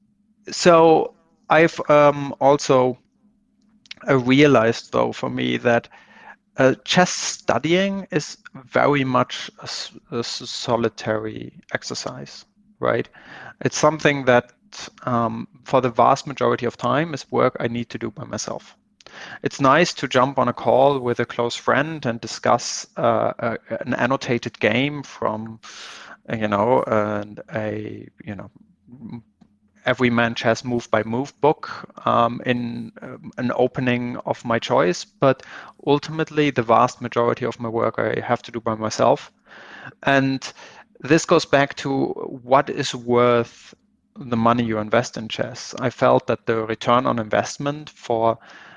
So I've also realized, though, for me that chess studying is very much a solitary exercise, right? It's something that for the vast majority of time is work I need to do by myself. It's nice to jump on a call with a close friend and discuss an annotated game from, Everyman Chess Move by Move book in an opening of my choice. But ultimately, the vast majority of my work I have to do by myself. And this goes back to what is worth the money you invest in chess. I felt that the return on investment for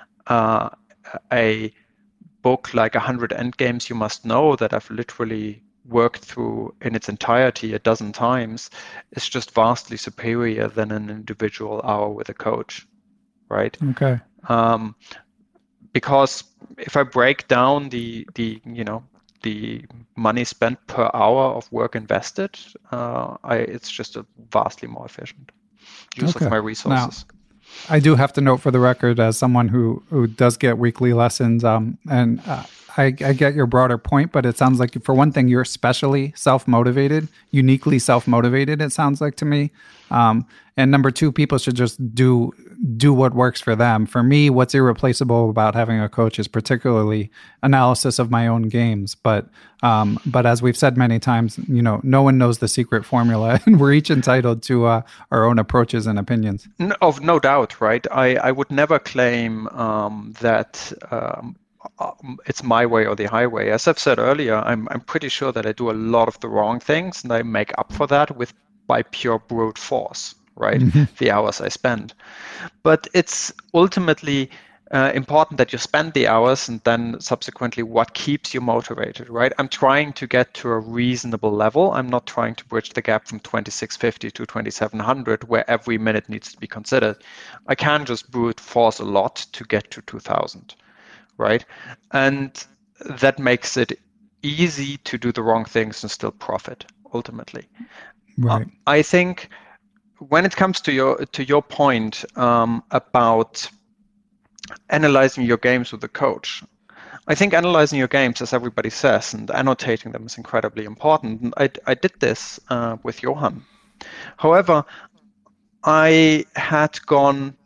a book like 100 Endgames You Must Know, that I've literally worked through in its entirety a dozen times, is just vastly superior than an individual hour with a coach, right? Okay. Because if I break down the money spent per hour of work invested, it's just a vastly more efficient use of my resources. Now, I do have to note for the record, as someone who does get weekly lessons, and I get your broader point, but it sounds like, for one thing, you're especially self-motivated, uniquely self-motivated, it sounds like to me. And number two, people should just do what works for them. For me, what's irreplaceable about having a coach is particularly analysis of my own games. But as we've said many times, no one knows the secret formula, and we're each entitled to our own approaches and opinions. No doubt, right? I would never claim that it's my way or the highway. As I've said earlier, I'm pretty sure that I do a lot of the wrong things, and I make up for that by pure brute force, right? The hours I spend. But it's ultimately important that you spend the hours, and then subsequently what keeps you motivated, right? I'm trying to get to a reasonable level. I'm not trying to bridge the gap from 2650 to 2700, where every minute needs to be considered. I can just brute force a lot to get to 2000, right? And that makes it easy to do the wrong things and still profit, ultimately. Right. I think when it comes to your point about analyzing your games with a coach, I think analyzing your games, as everybody says, and annotating them is incredibly important. And I did this with Johan. However, I had gone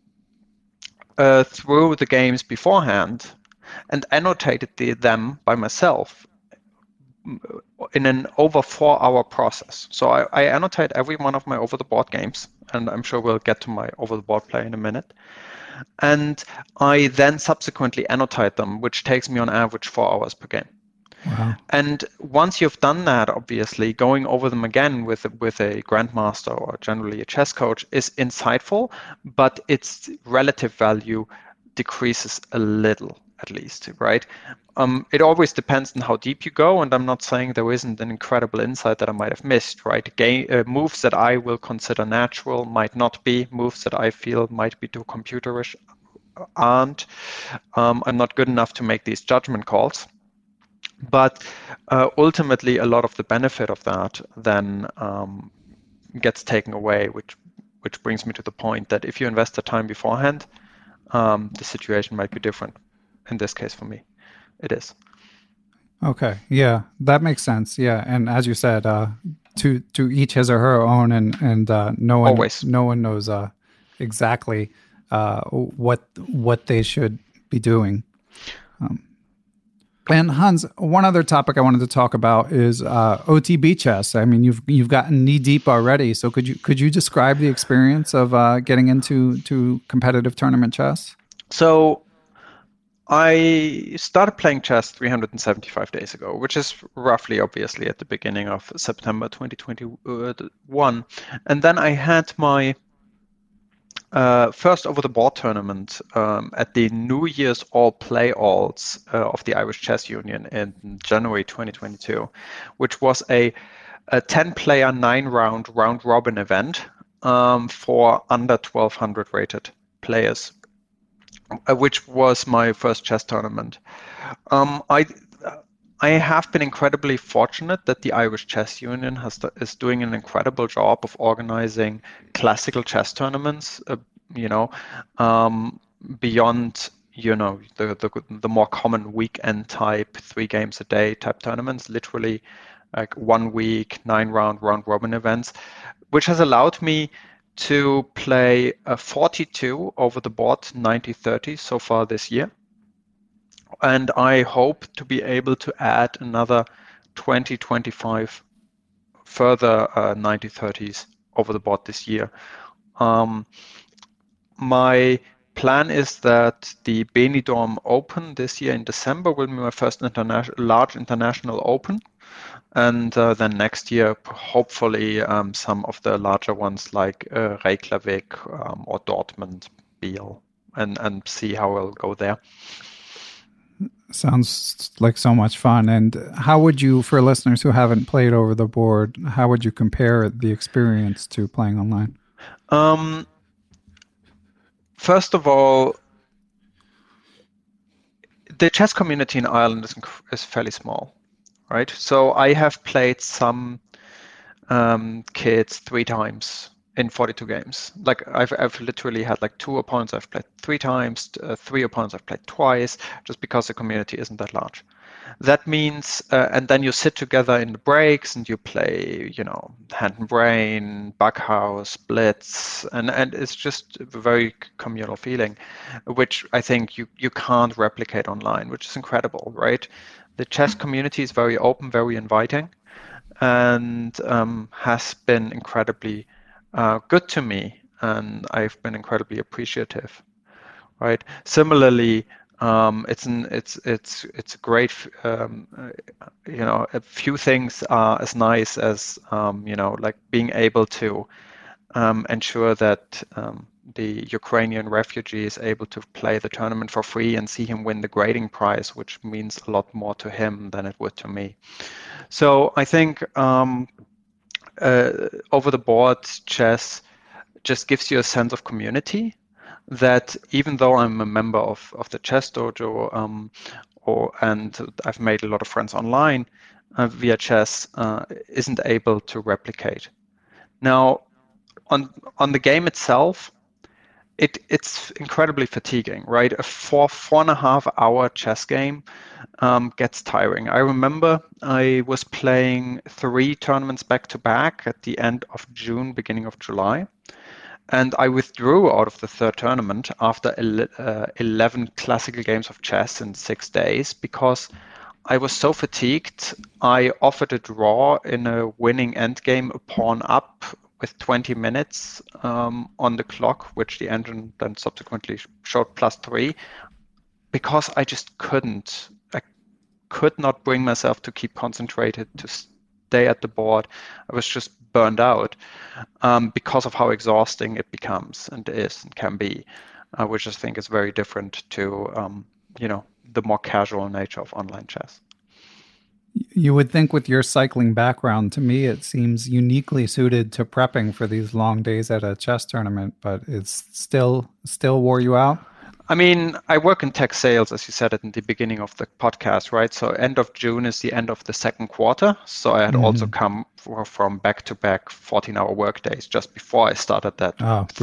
through the games beforehand and annotated them by myself in an over 4-hour process. So I annotate every one of my over-the-board games, and I'm sure we'll get to my over-the-board play in a minute. And I then subsequently annotate them, which takes me on average 4 hours per game. Wow. And once you've done that, obviously, going over them again with a grandmaster or generally a chess coach is insightful, but its relative value decreases a little, at least, right? It always depends on how deep you go, and I'm not saying there isn't an incredible insight that I might have missed, right? Moves that I will consider natural might not be. Moves that I feel might be too computerish aren't. I'm not good enough to make these judgment calls. But ultimately, a lot of the benefit of that then gets taken away, which brings me to the point that if you invest the time beforehand, the situation might be different. In this case, for me, it is. Okay, yeah, that makes sense. Yeah, and as you said, to each his or her own, and no one knows exactly what they should be doing. And Hans, one other topic I wanted to talk about is OTB chess. I mean, you've gotten knee deep already. So could you describe the experience of getting into competitive tournament chess? So I started playing chess 375 days ago, which is roughly, obviously, at the beginning of September 2021. And then I had my first over-the-board tournament at the New Year's All Play Alls of the Irish Chess Union in January 2022, which was a 10-player, 9-round round-robin event for under 1,200 rated players, which was my first chess tournament. I have been incredibly fortunate that the Irish Chess Union is doing an incredible job of organizing classical chess tournaments, beyond, the more common weekend type 3 games a day type tournaments, literally like 1 week, 9-round round-robin events, which has allowed me to play 42 over the board 90-30 so far this year. And I hope to be able to add another 20-25 further 90-30s over the board this year. My plan is that the Benidorm Open this year in December will be my first large international open. And then next year, hopefully, some of the larger ones like Reykjavik or Dortmund, Biel, and see how I'll go there. Sounds like so much fun. And how would you, for listeners who haven't played over the board, how would you compare the experience to playing online? First of all, the chess community in Ireland is fairly small, right? So I have played some kids 3 times in 42 games. Like I've literally had like 2 opponents I've played 3 times, 3 opponents I've played twice, just because the community isn't that large. That means, and then you sit together in the breaks and you play, Hand and Brain, Backhouse, Blitz, and it's just a very communal feeling, which I think you can't replicate online, which is incredible, right? The chess community is very open, very inviting, and has been incredibly good to me, and I've been incredibly appreciative, right? Similarly, it's a great, a few things are as nice as, like being able to ensure that the Ukrainian refugee is able to play the tournament for free and see him win the grading prize, which means a lot more to him than it would to me. So I think over the board chess just gives you a sense of community that, even though I'm a member of the Chess Dojo, and I've made a lot of friends online via chess, isn't able to replicate. Now, on the game itself, it's incredibly fatiguing, right? A 4.5 hour chess game gets tiring. I remember I was playing 3 tournaments back to back at the end of June, beginning of July. And I withdrew out of the 3rd tournament after 11 classical games of chess in 6 days because I was so fatigued. I offered a draw in a winning endgame, a pawn up with 20 minutes on the clock, which the engine then subsequently showed +3, because I just couldn't could not bring myself to keep concentrated, to stay at the board. I was just burned out because of how exhausting it becomes and is and can be, which I think is very different to the more casual nature of online chess. You would think with your cycling background, to me, it seems uniquely suited to prepping for these long days at a chess tournament, but it's still wore you out? I mean, I work in tech sales, as you said at the beginning of the podcast, right? So end of June is the end of the second quarter. So I had also come from back-to-back 14-hour workdays just before I started that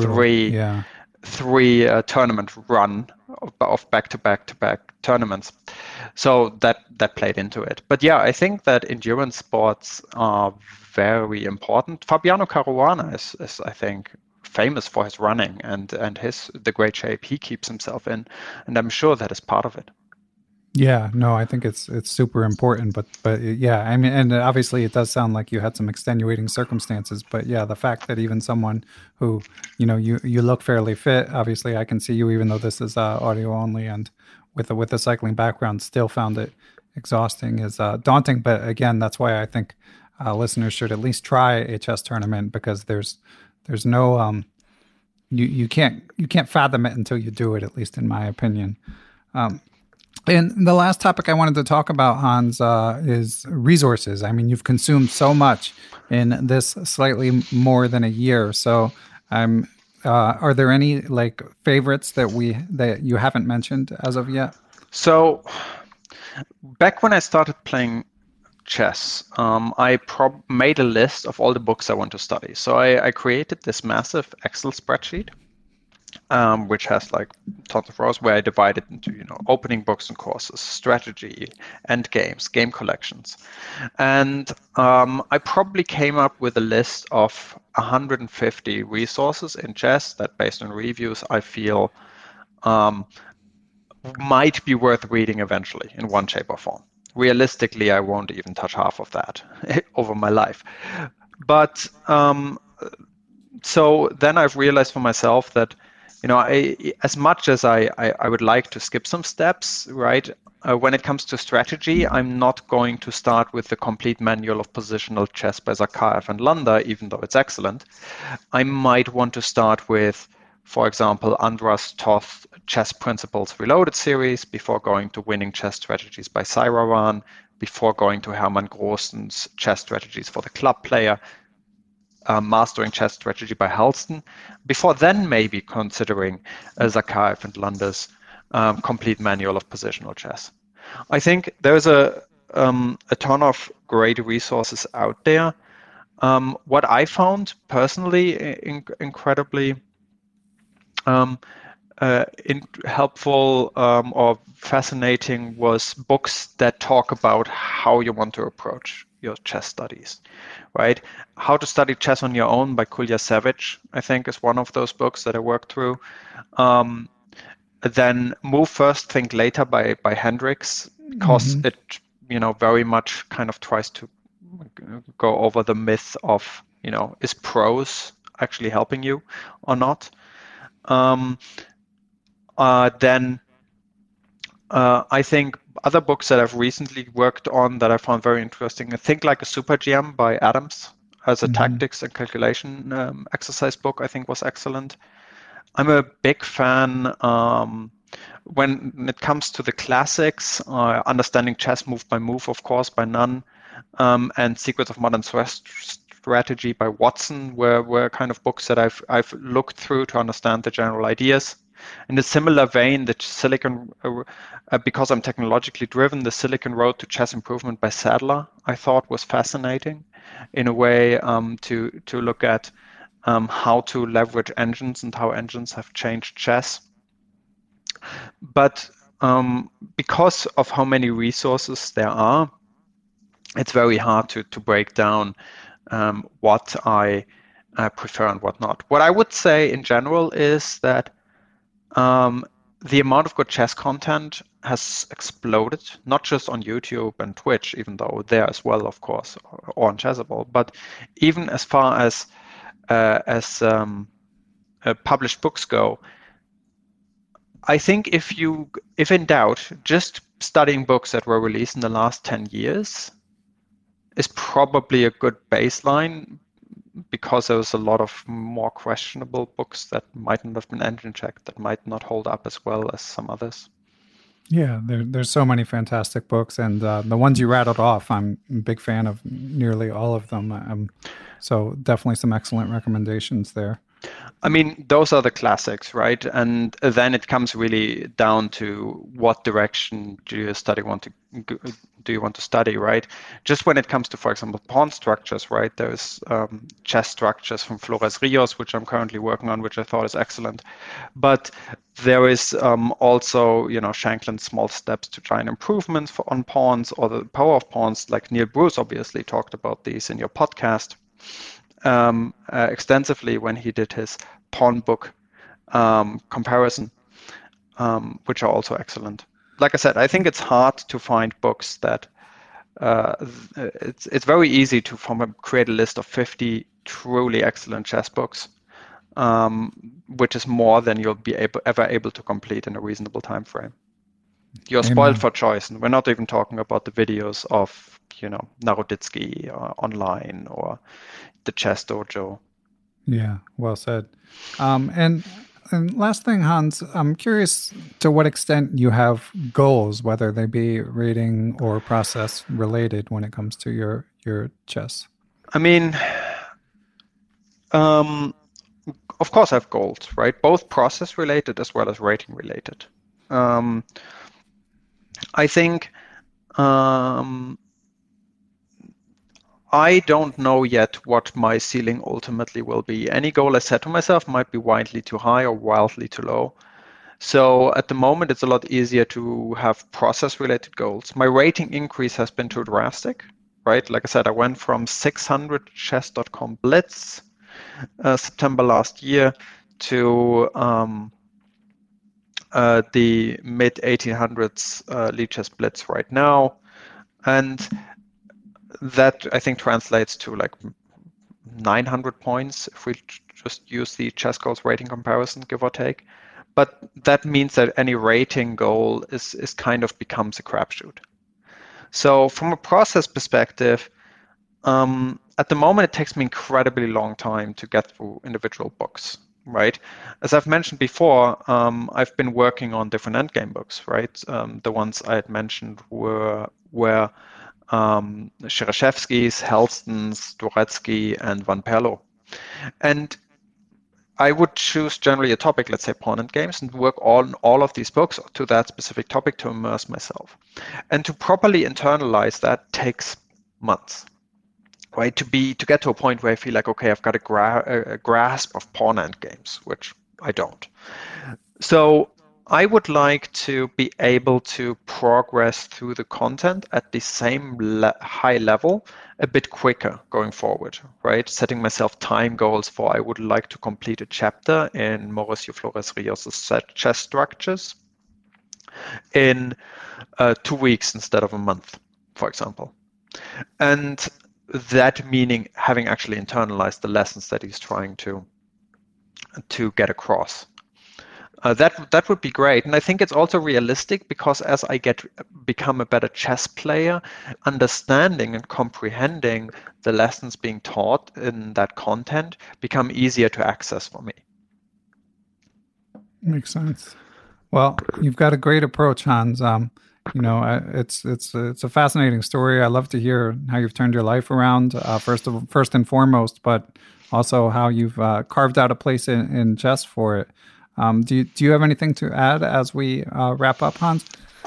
three tournament run of back-to-back tournaments. So that played into it. But yeah, I think that endurance sports are very important. Fabiano Caruana is I think, famous for his running and the great shape he keeps himself in, and I'm sure that is part of it. Yeah, no, I think it's super important, but yeah, I mean, and obviously it does sound like you had some extenuating circumstances, but yeah, the fact that even someone who, you look fairly fit, obviously I can see you, even though this is audio only, and with a cycling background, still found it exhausting is daunting. But again, that's why I think listeners should at least try a chess tournament, because there's no you can't fathom it until you do it, at least in my opinion. And the last topic I wanted to talk about, Hans, is resources. I mean, you've consumed so much in this slightly more than a year. So are there any favorites that you haven't mentioned as of yet? So back when I started playing chess, I made a list of all the books I want to study. So I created this massive Excel spreadsheet, which has tons of rows, where I divide it into opening books and courses, strategy, end games, game collections, and I probably came up with a list of 150 resources in chess that, based on reviews, I feel might be worth reading eventually in one shape or form. Realistically, I won't even touch half of that over my life. But so then I've realized for myself that, as much as I would like to skip some steps, right? When it comes to strategy, I'm not going to start with the complete manual of positional chess by Zakhaev and Landa, even though it's excellent. I might want to start with, for example, Andras Toth Chess Principles Reloaded series, before going to Winning Chess Strategies by Sairawan, before going to Hermann Großen's Chess Strategies for the Club Player, Mastering Chess Strategy by Halston, before then maybe considering Zakhaev and Landa's complete manual of positional chess. I think there's a ton of great resources out there. What I found personally incredibly helpful or fascinating was books that talk about how you want to approach your chess studies, right? How to Study Chess on Your Own by Kuljasevic, I think, is one of those books that I worked through. Then Move First, Think Later by Hendricks, because it, very much kind of tries to go over the myth of, is prose actually helping you or not? Then I think other books that I've recently worked on that I found very interesting, Think Like a Super GM by Adams, as a tactics and calculation exercise book, I think was excellent. I'm a big fan when it comes to the classics, Understanding Chess Move by Move, of course, by Nunn, and Secrets of Modern Strategy by Watson were kind of books that I've looked through to understand the general ideas. In a similar vein, the Silicon, because I'm technologically driven, the Silicon Road to Chess Improvement by Sadler, I thought was fascinating in a way to look at how to leverage engines and how engines have changed chess. But because of how many resources there are, it's very hard to break down what I prefer and what not. What I would say in general is that the amount of good chess content has exploded, not just on YouTube and Twitch, even though there as well, of course, or on Chessable, but even as far as published books go. I think if in doubt, just studying books that were released in the last 10 years is probably a good baseline, because there was a lot of more questionable books that might not have been engine checked, that might not hold up as well as some others. Yeah, there's so many fantastic books, and the ones you rattled off, I'm a big fan of nearly all of them. So definitely some excellent recommendations there. I mean, those are the classics, right? And then it comes really down to what direction do you want to study, right? Just when it comes to, for example, pawn structures, right? There's chess structures from Flores Rios, which I'm currently working on, which I thought is excellent. But there is also, Shanklin's Small Steps to Giant Improvements on Pawns, or the Power of Pawns, like Neil Bruce obviously talked about these in your podcast extensively when he did his pawn book comparison, which are also excellent. Like I said, I think it's hard to find books that it's very easy to create a list of 50 truly excellent chess books, which is more than you'll be ever able to complete in a reasonable time frame. You're spoiled for choice, and we're not even talking about the videos of Naroditsky online or the Chess Dojo. Yeah, well said. And last thing, Hans, I'm curious to what extent you have goals, whether they be rating or process related, when it comes to your chess. I mean, of course I have goals, right? Both process related as well as rating related. I think I don't know yet what my ceiling ultimately will be. Any goal I set to myself might be wildly too high or wildly too low. So at the moment, it's a lot easier to have process-related goals. My rating increase has been too drastic, right? Like I said, I went from 600 chess.com Blitz September last year to the mid-1800s Lichess Blitz right now. And that, I think, translates to like 900 points if we just use the Chess Goals rating comparison, give or take. But that means that any rating goal is kind of becomes a crapshoot. So from a process perspective, at the moment, it takes me incredibly long time to get through individual books, right? As I've mentioned before, I've been working on different endgame books, right? The ones I had mentioned were Shereshevsky's, Helston's, Dvoretsky, and Van Perlo. And I would choose generally a topic, let's say pawn endgames, and work on all of these books to that specific topic to immerse myself. And to properly internalize that takes months, right? To get to a point where I feel like, okay, I've got a grasp of pawn endgames, which I don't. So I would like to be able to progress through the content at the same high level a bit quicker going forward, right? Setting myself time goals for I would like to complete a chapter in Mauricio Flores Rios' chess structures in 2 weeks instead of a month, for example. And that meaning having actually internalized the lessons that he's trying to get across. That would be great, and I think it's also realistic because as I become a better chess player, understanding and comprehending the lessons being taught in that content become easier to access for me. Makes sense. Well, you've got a great approach, Hans. It's a fascinating story. I love to hear how you've turned your life around. First and foremost, but also how you've carved out a place in chess for it. Do you have anything to add as we wrap up, Hans?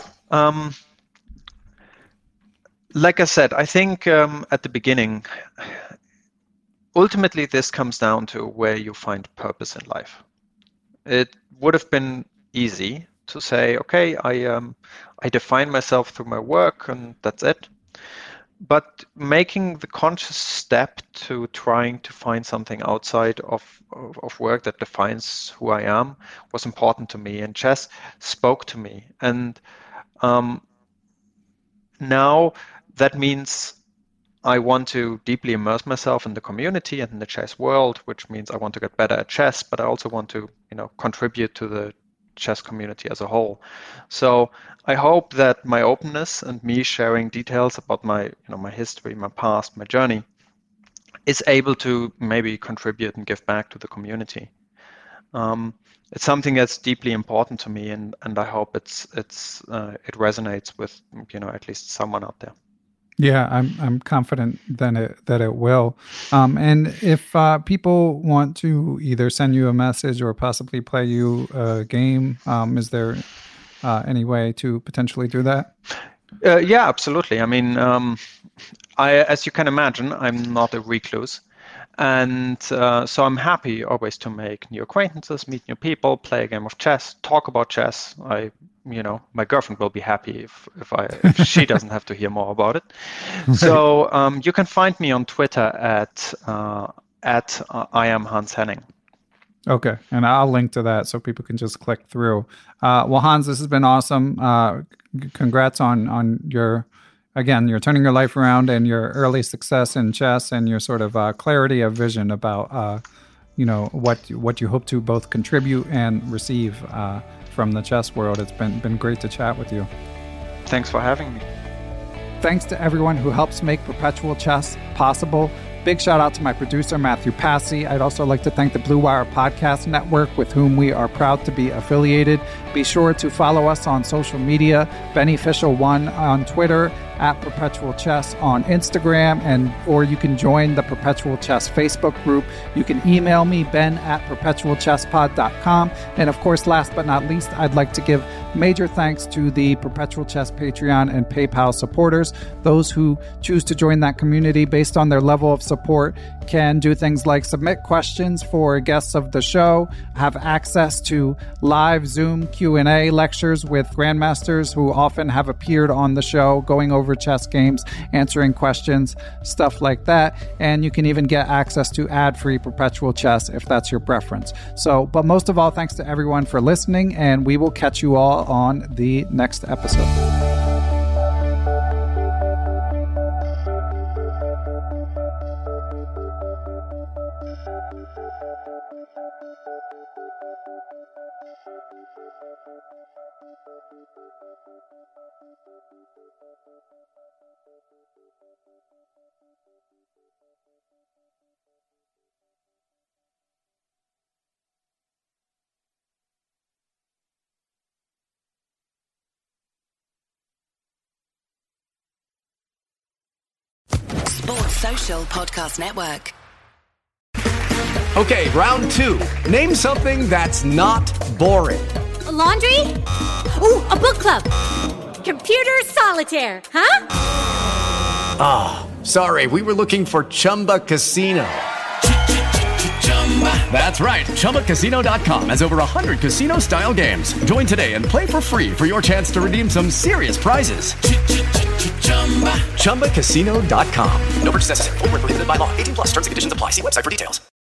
Like I said, I think at the beginning, ultimately this comes down to where you find purpose in life. It would have been easy to say, okay, I define myself through my work and that's it. But making the conscious step to trying to find something outside of work that defines who I am was important to me, and chess spoke to me. And now that means I want to deeply immerse myself in the community and in the chess world, which means I want to get better at chess, but I also want to, contribute to the chess community as a whole. So I hope that my openness and me sharing details about my history, my past, my journey is able to maybe contribute and give back to the community. It's something that's deeply important to me, and I hope it resonates with at least someone out there. Yeah, I'm confident that it will. And if people want to either send you a message or possibly play you a game, is there any way to potentially do that? Yeah, absolutely. I mean, as you can imagine, I'm not a recluse. And so I'm happy always to make new acquaintances, meet new people, play a game of chess, talk about chess. My girlfriend will be happy if she doesn't have to hear more about it. So you can find me on Twitter at I am Hans Henning. Okay, and I'll link to that so people can just click through. Well, Hans, this has been awesome. Congrats on you're turning your life around and your early success in chess and your sort of clarity of vision about what you hope to both contribute and receive from the chess world. It's been great to chat with you. Thanks for having me. Thanks to everyone who helps make Perpetual Chess possible. Big shout out to my producer, Matthew Passy. I'd also like to thank the Blue Wire Podcast Network, with whom we are proud to be affiliated. Be sure to follow us on social media, Beneficial1 on Twitter, at Perpetual Chess on Instagram, or you can join the Perpetual Chess Facebook group. You can email me, ben@perpetualchesspod.com. And of course, last but not least, I'd like to give major thanks to the Perpetual Chess Patreon and PayPal supporters. Those who choose to join that community based on their level of support can do things like submit questions for guests of the show, have access to live Zoom Q&A lectures with grandmasters who often have appeared on the show, going over chess games, answering questions, stuff like that. And you can even get access to ad-free Perpetual Chess if that's your preference. But most of all, thanks to everyone for listening, and we will catch you all on the next episode. Sports Social Podcast Network. Okay, round two. Name something that's not boring. A laundry? Ooh, a book club. Computer solitaire, huh? Ah, sorry, we were looking for Chumba Casino. That's right, ChumbaCasino.com has over 100 casino-style games. Join today and play for free for your chance to redeem some serious prizes. ChumbaCasino.com. No purchase necessary. Void where prohibited by law. 18+ terms and conditions apply. See website for details.